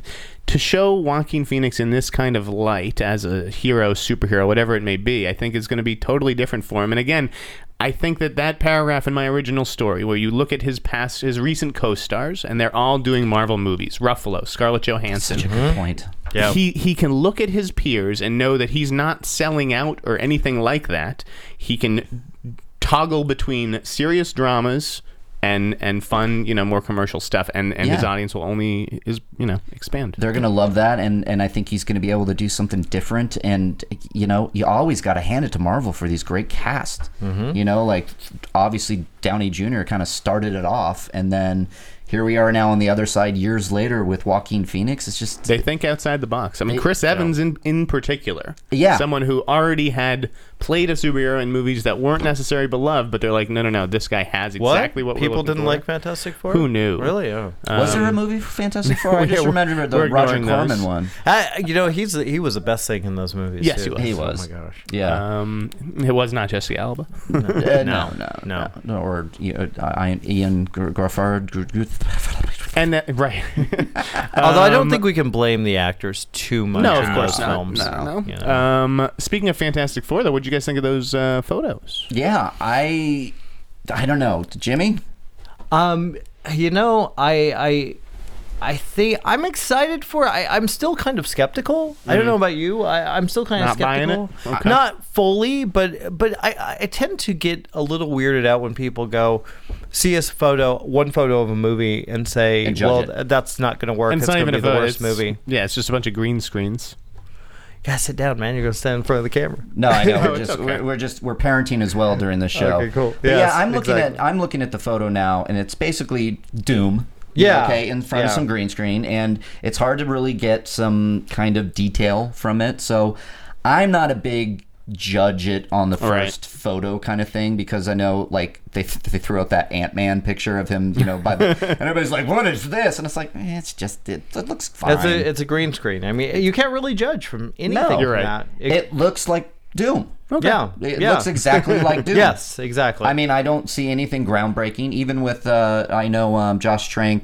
to show Joaquin Phoenix in this kind of light as a hero, superhero, whatever it may be. I think is going to be totally different for him. And again, I think that that paragraph in my original story, where you look at his past, his recent co-stars, and they're all doing Marvel movies. Ruffalo, Scarlett Johansson. Such a good point. Yeah. He he can look at his peers and know that he's not selling out or anything like that. He can toggle between serious dramas and and fun, you know, more commercial stuff, and, and his Yeah. audience will only is you know expand. They're gonna love that, and and I think he's gonna be able to do something different. And you know, you always got to hand it to Marvel for these great casts. Mm-hmm. You know, like obviously Downey Junior kind of started it off, and then here we are now on the other side years later with Joaquin Phoenix. It's just They think outside the box. I mean, They- Chris Evans in in particular, Yeah. someone who already had played a superhero in movies that weren't necessarily beloved, but they're like, no, no, no, this guy has What? exactly what, People we're looking didn't for. like Fantastic Four? Who knew? Really? Oh. was there a Um, movie for Fantastic Four? I just yeah, remember we're the Roger ignoring those. Corman one. I, you know, he's he was the best thing in those movies. Yes, too. he was. He was. Oh my gosh. Yeah. Um, it was not Jessica Alba. Uh, no, no, no. no, no, or you know, I- Ian Garfard. And that, right. Although I don't Um, think we can blame the actors too much No, in of course those not. films. No, no. You know? Um, speaking of Fantastic Four, though, what did you guys think of those uh, photos? Yeah, I, I don't know, Jimmy. Um, you know, I I I think I'm excited for. I I'm still kind of skeptical. I don't know about you. I I'm still kind of Not buying skeptical. it? Okay. Not fully, but but I I tend to get a little weirded out when people go see a photo, one photo of a movie, and say, And judge well, it. th- that's not going to work. And It's it's not going to even be a the photo, worst it's- movie. Yeah, it's just a bunch of green screens. Yeah, sit down, man. You're going to stand in front of the camera. No, I know. No, We're it's just okay. we're, we're just we're parenting as well during the show. Okay, cool. But Yes, yeah, I'm looking exactly. at I'm looking at the photo now, and it's basically Doom. Yeah. Okay, in front of Yeah. some green screen, and it's hard to really get some kind of detail from it. So I'm not a big judge it on the Right. first photo kind of thing, because I know like they they threw out that Ant-Man picture of him, you know, by the and everybody's like, what is this? And it's like, eh, it's just it, it looks fine. It's a it's a green screen. I mean, you can't really judge from anything. No. You're from right. that. It- it looks like Doom. Yeah, It yeah. looks exactly like Doom. Yes, exactly. I mean, I don't see anything groundbreaking. Even with, uh, I know um, Josh Trank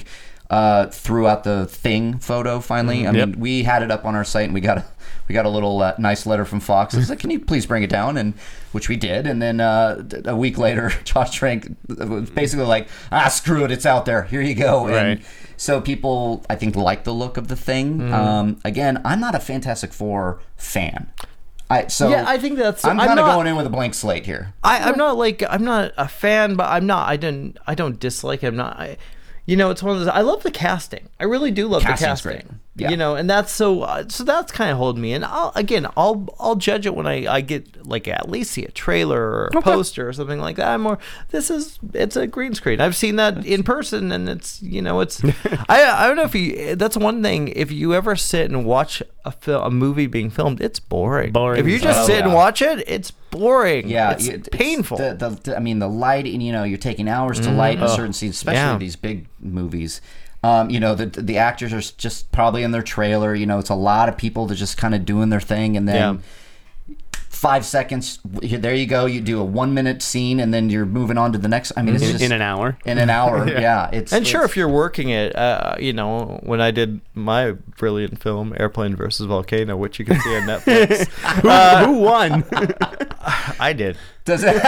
uh, threw out the Thing photo finally. I Yep. mean, we had it up on our site, and we got a we got a little uh, nice letter from Fox. It's like, can you please bring it down? And which we did. And then uh, a week later, Josh Trank was basically like, ah, screw it, it's out there. Here you go. Right. And so people, I think, like the look of the Thing. Mm-hmm. Um, again, I'm not a Fantastic Four fan. I, so Yeah, I think that's- I'm I'm kind of not- going in with a blank slate here. I, I'm not like I'm not a fan, but I'm not. I didn't. I don't dislike it. I'm not. I, you know, it's one of those. I love the casting. I really do love Casting's the great. casting. Yeah. You know, and that's so. Uh, so that's kind of holding me. And I'll again, I'll I'll judge it when I I get like at least see a trailer or a poster or something like that. I'm more. This is it's a green screen. I've seen that in person, and it's you know it's. I I don't know if you. That's one thing. If you ever sit and watch a film, a movie being filmed, it's boring. Boring If you as just hell. sit Oh, and yeah. watch it, it's boring. Yeah, it's it- painful. The, the, the- I mean, the lighting. You know, you're taking hours to light a certain scene, especially Yeah. these big movies. Um, you know, the the actors are just probably in their trailer. You know, it's a lot of people that just kind of doing their thing, and then five seconds, w- there you go. You do a one minute scene, and then you're moving on to the next. I mean, it's in, just in an hour. in an hour. yeah. it's And sure, it's- if you're working it, uh, you know, when I did my brilliant film, Airplane versus Volcano, which you can see on Netflix, Who, who won? I did. does it,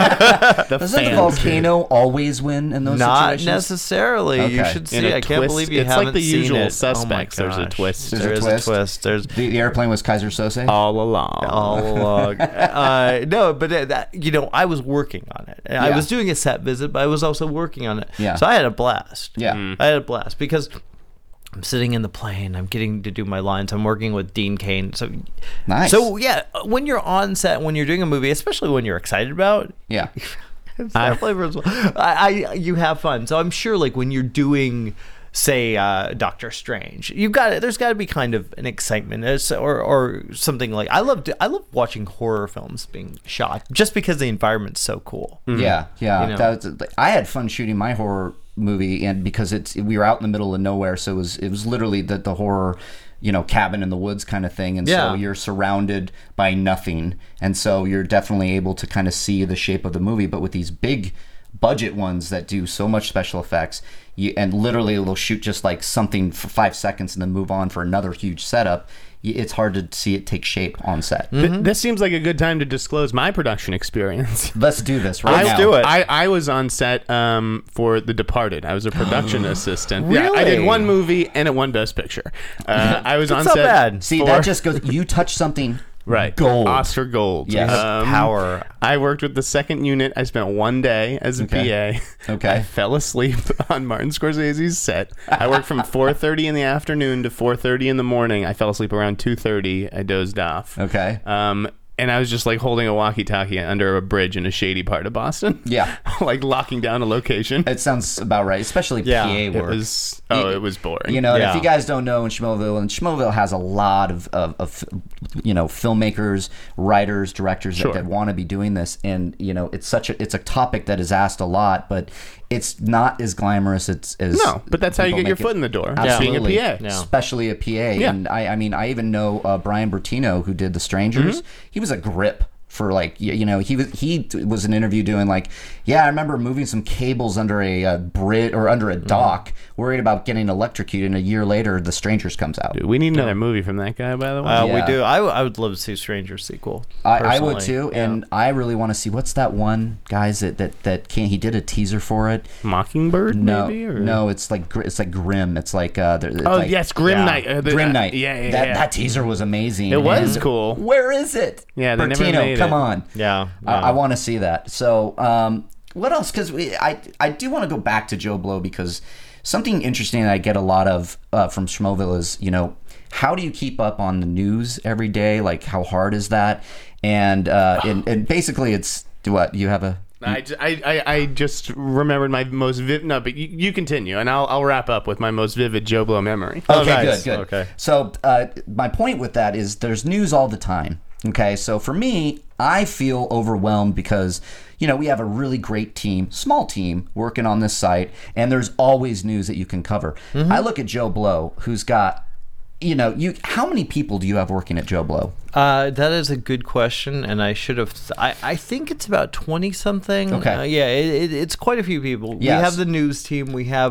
the doesn't the fans. volcano always win in those Not situations? necessarily. You Okay. should In see. a I can't twist. believe you It's haven't like the seen Usual it. Suspects. Oh my There's a gosh. twist. There's There a is twist? a twist. There's The, the airplane was Kaiser Sose. all along. all along. uh, no, but uh, that, you know, I was working on it. I Yeah. was doing a set visit, but I was also working on it. Yeah. So I had a blast. Yeah. Mm. I had a blast because I'm sitting in the plane. I'm getting to do my lines. I'm working with Dean Cain. So Nice. So yeah, when you're on set, when you're doing a movie, especially when you're excited about, Yeah. it's that flavor as well. I, I you have fun. So I'm sure like when you're doing say uh, Doctor Strange, you've got there's got to be kind of an excitement It's- or or something like I love I love watching horror films being shot just because the environment's so cool. Yeah, yeah. You know? That was, I had fun shooting my horror movie, and because it's we were out in the middle of nowhere, so it was it was literally the the horror, you know, cabin in the woods kind of thing, and Yeah. so you're surrounded by nothing, and so you're definitely able to kind of see the shape of the movie. But with these big budget ones that do so much special effects, you, and literally they'll shoot just like something for five seconds and then move on for another huge setup. y- It's hard to see it take shape on set. Th- this seems like a good time to disclose my production experience. Let's do this right I, now. do it. I, I was on set um, for The Departed. I was a production assistant. Yeah, I did Really? one movie and it won Best Picture. Uh, I was on It's not set. bad. See, for- that just goes. You touch something. right Gold. Oscar gold. Yes. Um, Power. I worked with the second unit. I spent one day as a Okay. P A. Okay. I fell asleep on Martin Scorsese's set. I worked from four thirty in the afternoon to four thirty in the morning. I fell asleep around two thirty. I dozed off. Okay. Um, and I was just like holding a walkie-talkie under a bridge in a shady part of Boston. Yeah. like locking down a location. It sounds about right, especially Yeah, P A It work. was oh, it was boring. You know, and Yeah. if you guys don't know, in Schmoville, and Schmoville has a lot of, of, of you know, filmmakers, writers, directors Sure. that, that want to be doing this, and you know, it's such a it's a topic that is asked a lot, but it's not as glamorous as, as No, but that's how you people get your make it. foot in the door. Absolutely. Being a P A. Yeah. Especially a P A. Yeah. And I, I mean, I even know uh, Brian Bertino, who did The Strangers. Mm-hmm. He was a grip for like, y- you know, he was he was an interview doing like, yeah, I remember moving some cables under a uh, bridge or under a Mm-hmm. dock, worried about getting electrocuted, and a year later, The Strangers comes out. Dude, we need another movie from that guy, by the way. Uh, Yeah. We do. I, w- I would love to see Stranger sequel. I, I would personally. too, Yeah. and I really want to see what's that one guys that that that can he did a teaser for it. Mockingbird, No, maybe? Or? no, it's like gr- it's like Grim. It's like uh, there- it's Oh like yes, Grim Yeah. Night. Uh, the- Grim uh, Night. Yeah, yeah, that, yeah. that teaser was amazing. It was and cool. Where is it? Yeah, they never Bertino, made come it. on. Yeah. I, yeah. I want to see that. So, um, what else? Because I I do want to go back to Joe Blow because something interesting that I get a lot of uh, from Schmoville is, you know, how do you keep up on the news every day? Like, how hard is that? And uh, and, and basically, it's what you have a. I, j- I- I- I just remembered my most vivid. No, but you, you continue, and I'll I'll wrap up with my most vivid Joe Blow memory. Oh, Okay, nice. good, good. Okay. So uh, my point with that is there's news all the time. Okay, so for me, I feel overwhelmed because, you know, we have a really great team, small team, working on this site, and there's always news that you can cover. Mm-hmm. I look at Joe Blow, who's got, you know, you. How many people do you have working at Joe Blow? Uh, that is a good question, and I should have. Th- I, I think it's about twenty something. Okay. Uh, yeah, it, it, it's quite a few people. Yes. We have the news team. We have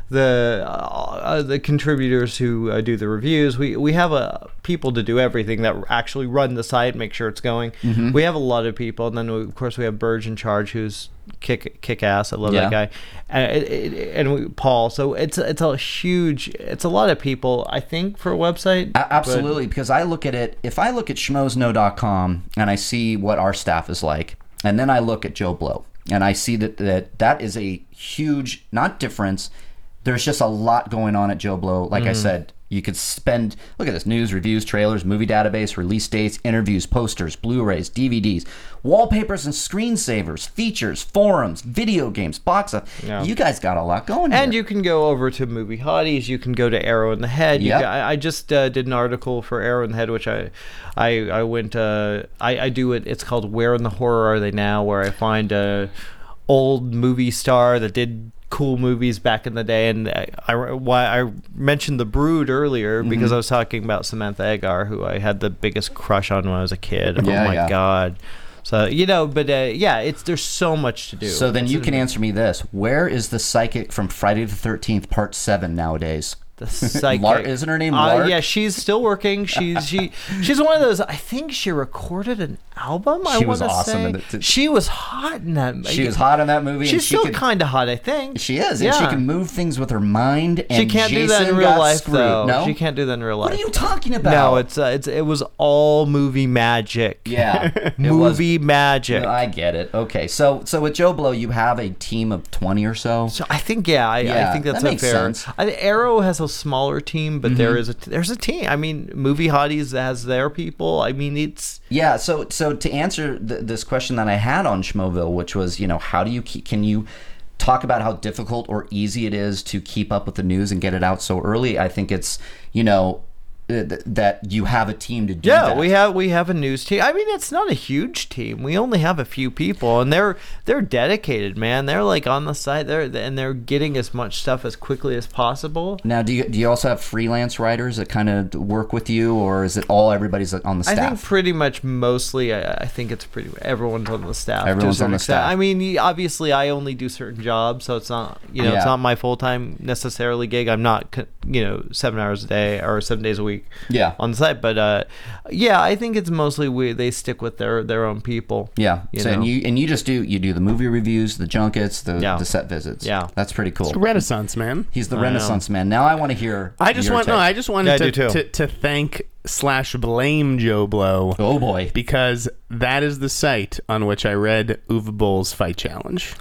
the uh, the contributors who uh, do the reviews. We we have uh, people to do everything that actually run the site, make sure it's going. Mm-hmm. We have a lot of people, and then we, of course we have Burge in charge, who's kick kick ass. I love Yeah. that guy, and it, it, and we, Paul. So it's it's a huge, it's a lot of people, I think, for a website. A- absolutely, because I look at it. If I look at schmoes know dot com and I see what our staff is like, and then I look at Joe Blow and I see that that, that is a huge, not difference. There's just a lot going on at Joe Blow. Like I said, you could spend, look at this, news, reviews, trailers, movie database, release dates, interviews, posters, Blu-rays, D V Ds, wallpapers and screensavers, features, forums, video games, box office. Yeah. You guys got a lot going And here. you can go over to Movie Hotties. You can go to Arrow in the Head. You Yep. ca- I, I just uh, did an article for Arrow in the Head, which I, I, I went. Uh, I, I do it. It's called "Where in the Horror Are They Now?" Where I find a old movie star that did cool movies back in the day. And I, I why I mentioned The Brood earlier because Mm-hmm. I was talking about Samantha Eggar, who I had the biggest crush on when I was a kid. Yeah, oh my yeah. god. So you know, but uh, yeah, it's there's so much to do. So then It's you a- can answer me this. Where is the psychic from Friday the thirteenth part seven nowadays? The psychic. Lar- isn't her name Uh, Lark? yeah, she's still working. She's she she's one of those. I think she recorded an album. I She was wanna awesome say. in it. She was hot in that. She was hot in that movie. She's and she still could, kind of hot, I think. She is, and she Yeah. can move things with her mind. And She can't do that Jason in real got life, screwed. though. No, She can't do that in real life. What are you talking about? No, it's uh, it's it was all movie magic. yeah, it movie was, magic. I get it. Okay, so so with Joe Blow, you have a team of twenty or so. So I think yeah, I, Yeah, I think that's that a makes fair. sense. I think Arrow has a smaller team, but there is a there's a team. I mean, Movie Hotties has their people. I mean, it's Yeah, so so to answer th- this question that I had on Schmoville, which was, you know, how do you keep, can you talk about how difficult or easy it is to keep up with the news and get it out so early? I think it's, you know, th- th- that you have a team to do yeah. that. We have we have a news team. I mean, it's not a huge team. We only have a few people, and they're they're dedicated, man. They're like on the site there, and they're getting as much stuff as quickly as possible. Now, do you do you also have freelance writers that kind of work with you, or is it all everybody's on the staff? I think pretty much mostly. I, I think it's pretty. Everyone's on the staff. to a Everyone's on certain the extent. staff. I mean, y- obviously, I only do certain jobs, so it's not you know Yeah. it's not my full time necessarily gig. I'm not co- you know seven hours a day or seven days a week. Yeah. On the site, but uh, yeah, I think it's mostly we they stick with their their own people. Yeah. You so and know? you and you just do you do the movie reviews, the junkets, the Yeah. the set visits. Yeah. That's pretty cool. It's Renaissance, man. He's the I Renaissance man. Now I want to hear. I just your want take. no. I just wanted Yeah, I to, do too. to to thank slash blame Joe Blow Oh boy. because that is the site on which I read Uwe Boll's Fight Challenge.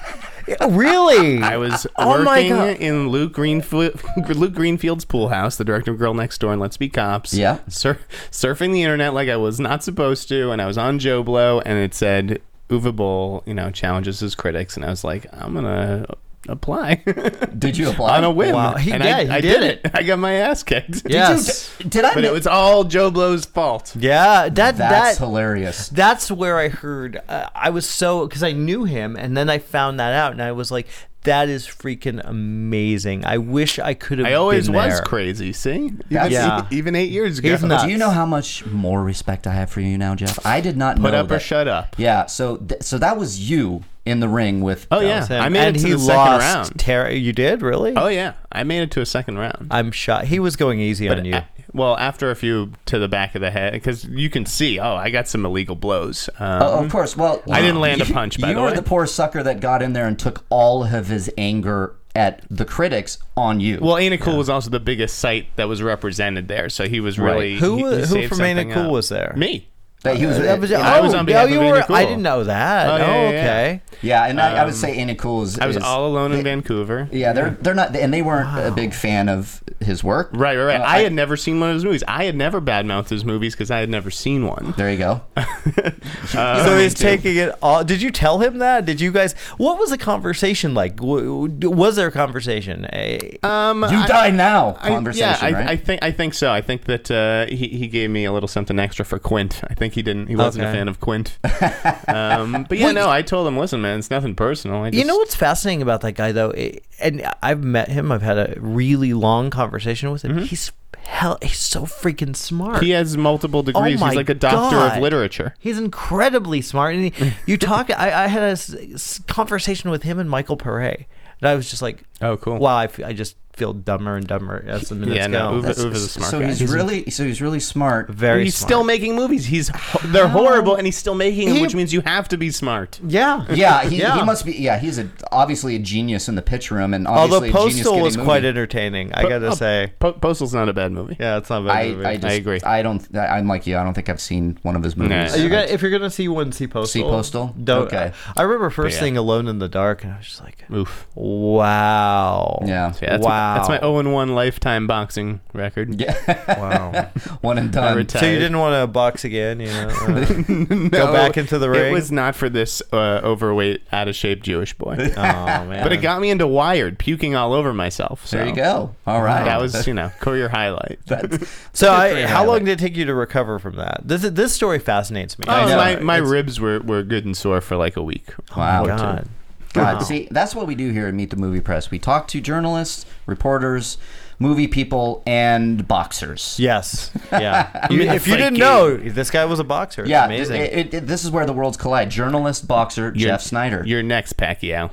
Really? I was Oh my working God. in Luke Greenfield, Luke Greenfield's pool house, the director of Girl Next Door and Let's Be Cops. Yeah. Sur- surfing the internet like I was not supposed to, and I was on Joe Blow, and it said Uwe Boll, you know, challenges his critics, and I was like, I'm gonna apply Did you apply? on a whim. Wow. He- and yeah, I, he I did did it. I got my ass kicked. Yes. Did, you, did I? But mi- it was all Joe Blow's fault. Yeah, that That's that hilarious. that's where I heard. Uh, I was so because I knew him, and then I found that out, and I was like, "That is freaking amazing." I wish I could have. I always been was there. crazy. See, That's- even, Yeah. even eight years ago. He's not- Do you know how much more respect I have for you now, Jeff? I did not Put know up that. or shut up. Yeah. So th- so that was you in the ring with. Oh yeah, was him. I made and it to he the second lost round. Ter- you did really? Oh yeah, I made it to a second round. I'm shocked. He was going easy But on you. a- well, after a few to the back of the head, because you can see, oh, I got some illegal blows. Um, Oh, of course. Well, I didn't land a you- punch, by you the were way. the poor sucker that got in there and took all of his anger at the critics on you. Well, Ain't It Cool was also the biggest site that was represented there, so he was Right. really Who he- he who saved from Ain't It something Cool up. was there? Me. that he was. That was- Yeah, I was on oh, behalf you of Ain't were- It Cool. I didn't know that. Oh, Oh, yeah, yeah, yeah. okay. yeah, and I, I would Um, say Ain't It Cool is. I was is- all alone in they- Vancouver. Yeah, they're they're not, and they weren't a big fan of his work. Right, right, right. Uh, I had never seen one of his movies. I had never badmouthed his movies because I had never seen one. There you go. Uh, So he's taking it all. Did you tell him that? Did you guys? What was the conversation like? W- w- Was there a conversation? Eh, um, You I- die now. I- Conversation, yeah, I, right? I think I think so. I think that uh, he he gave me a little something extra for Quint. I think he didn't. He wasn't a Okay. fan of Quint. um, but yeah, Wait. no, I told him, listen, man, it's nothing personal. I just, You know what's fascinating about that guy, though, Eh, and I've met him. I've had a really long conversation with him. He's hell. He's so freaking smart. He has multiple degrees. Oh my He's like a doctor God. of literature. He's incredibly smart. And he, you talk. I, I had a s- s- conversation with him and Michael Pare, And I was just like, Oh, cool. wow, I, f- I just feel dumber and dumber as the minutes Yeah, no, go. Uwe- That's- Uwe's a smart so guy. he's He's- really, so he's really smart. Very he's smart. still making movies. He's they're horrible, and he's still making them, He- which means you have to be smart. Yeah. Yeah, he, Yeah. he must be. Yeah, he's a, obviously a genius in the pitch room, and Although obviously a genius Postal getting was movie. quite entertaining, I gotta Oh, say. Po- Postal's not a bad movie. Yeah, it's not a bad I, movie. I, just, I agree. I don't. I- I'm like you. I don't think I've seen one of his movies. Are you gonna, if you're gonna see one, see Postal. See Postal? Don't. Okay. I remember first yeah. seeing Alone in the Dark, and I was just like, Oof. wow. Yeah. Yeah, that's Wow. My, that's my oh and one lifetime boxing record. Yeah. Wow. One and I done. retired. So you didn't want to box again, you know? uh, go back into the ring? It was not for this uh, overweight, out of shape Jewish boy. Oh man. But it got me into Wired, puking all over myself. So There you go. All right. That was, you know, career highlight. That's, So I, Good for how you. long did it take you to recover from that? This this story fascinates me. Oh, I know. my my It's- ribs were, were good and sore for like a week. Wow. Oh, God. God, Wow. see, that's what we do here at Meet the Movie Press. We talk to journalists, reporters, movie people, and boxers. Yes. Yeah. You- Yeah, if you fight didn't game. know, this guy was a boxer. It's Yeah, amazing. it- it- it- this is where the worlds collide. Journalist, boxer, You're- Jeff Snyder. You're next, Pacquiao.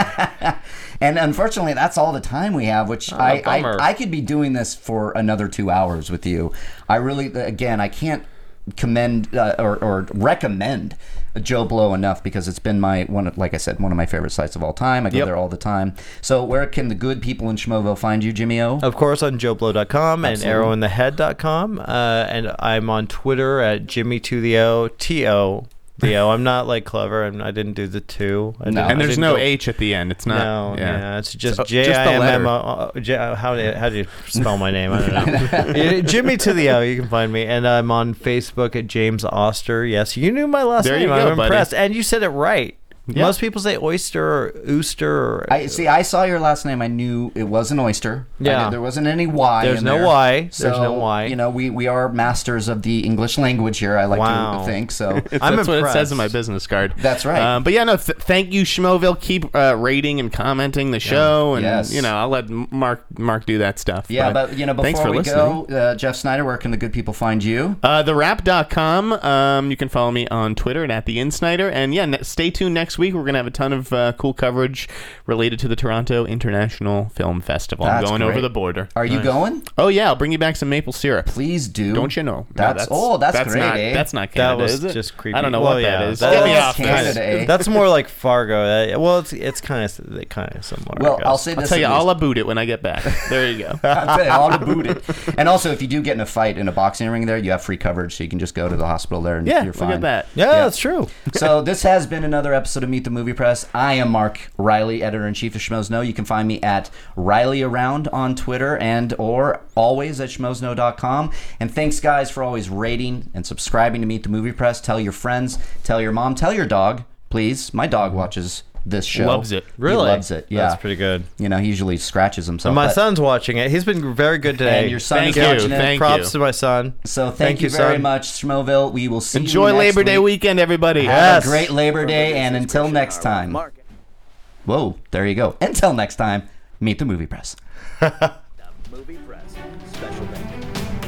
And unfortunately, that's all the time we have, which I, I bummer. I could be doing this for another two hours with you. I really, again, I can't commend uh, or, or recommend Joe Blow enough because it's been my one, of, like I said, one of my favorite sites of all time. I go Yep. there all the time. So where can the good people in Schmoville find you, Jimmy O? Of course, on joe blow dot com and Absolutely. arrow in the head dot com. Uh, and I'm on Twitter at Jimmy to the O, T O. The O. I'm not like clever. I'm, I didn't do the two. I No. didn't- And I there's didn't no go- H at the end. It's not. No, yeah. yeah, it's just So- J just I the M M letter. O. uh, J- How do you, how do you spell my name? I don't know. Yeah, Jimmy to the O. You can find me, and I'm on Facebook at James Oster. Yes, you knew my last There name. you I'm go, buddy. impressed, and you said it right. Yeah. Most people say oyster or ooster. Or, I see. I saw your last name. I knew it was an oyster. I Yeah. knew there wasn't any Y. There's in no there. Y. There's So, no Y. You know, we we are masters of the English language here. I like Wow. to think so. It's, I'm that's what it says impressed. on my business card. That's right. Um, but yeah, no. Th- thank you, Schmoville. Keep uh, rating and commenting the show, and Yes. you know, I'll let Mark Mark do that stuff. Yeah, but you know, thanks before for we listening. go, uh, Jeff Snyder, where can the good people find you? Uh, the rap dot com. Um, you can follow me on Twitter and at the InSnyder. And yeah, ne- stay tuned next week. We're gonna have a ton of uh, cool coverage related to the Toronto International Film Festival. I'm That's going great. over the border. Are you going? Oh yeah, I'll bring you back some maple syrup. Please do. Don't you know? No, That's, oh, that's, great. Not, eh? That's not that Canada, was is it? just creepy. I don't know Well, what yeah, that is. that Get me was off Canada, this. eh? That's more like Fargo. That- well, it's it's kind of kind of similar. I Well, guess. I'll say I'll this. tell you, at I'll least. boot it when I get back. There you go. I'll tell you, I'll boot it. And also, if you do get in a fight in a boxing ring there, you have free coverage, so you can just go to the hospital there and Yeah, you're look fine. at that. yeah, yeah. that's true. So this has been another episode of Meet the Movie Press. I am Mark Riley, editor-in-chief of Schmoes Know. You can find me at Riley Around on Twitter and or always at schmoes know dot com. And thanks, guys, for always rating and subscribing to Meet the Movie Press. Tell your friends, tell your mom, tell your dog, please. My dog watches this show. Loves it. He loves it, yeah. That's pretty good. You know, he usually scratches himself. And my but- son's watching it. He's been very good today. And your son Thank is you. watching it. Thank Props you. to my son. So thank, Thank you, you, very son. much, Schmoville. We will see Enjoy you next Labor Day week. weekend, everybody. Have Yes. a great Labor Day, and This is until Christian next Harloff. time. Mark- Whoa, there you go. Until next time, Meet the Movie Press. The Movie Press. Special thank you.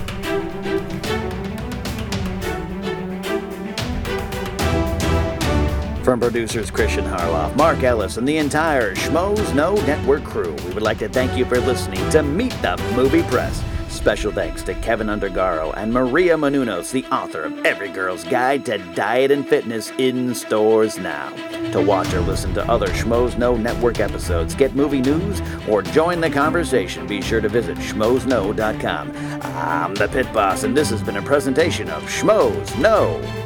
From producers Christian Harloff, Mark Ellis, and the entire Schmoes Know Network crew, we would like to thank you for listening to Meet the Movie Press. Special thanks to Kevin Undergaro and Maria Menounos, the author of Every Girl's Guide to Diet and Fitness, in stores now. To watch or listen to other Schmoes Know Network episodes, get movie news, or join the conversation, be sure to visit schmoes know dot com. I'm the Pit Boss, and this has been a presentation of Schmoes Know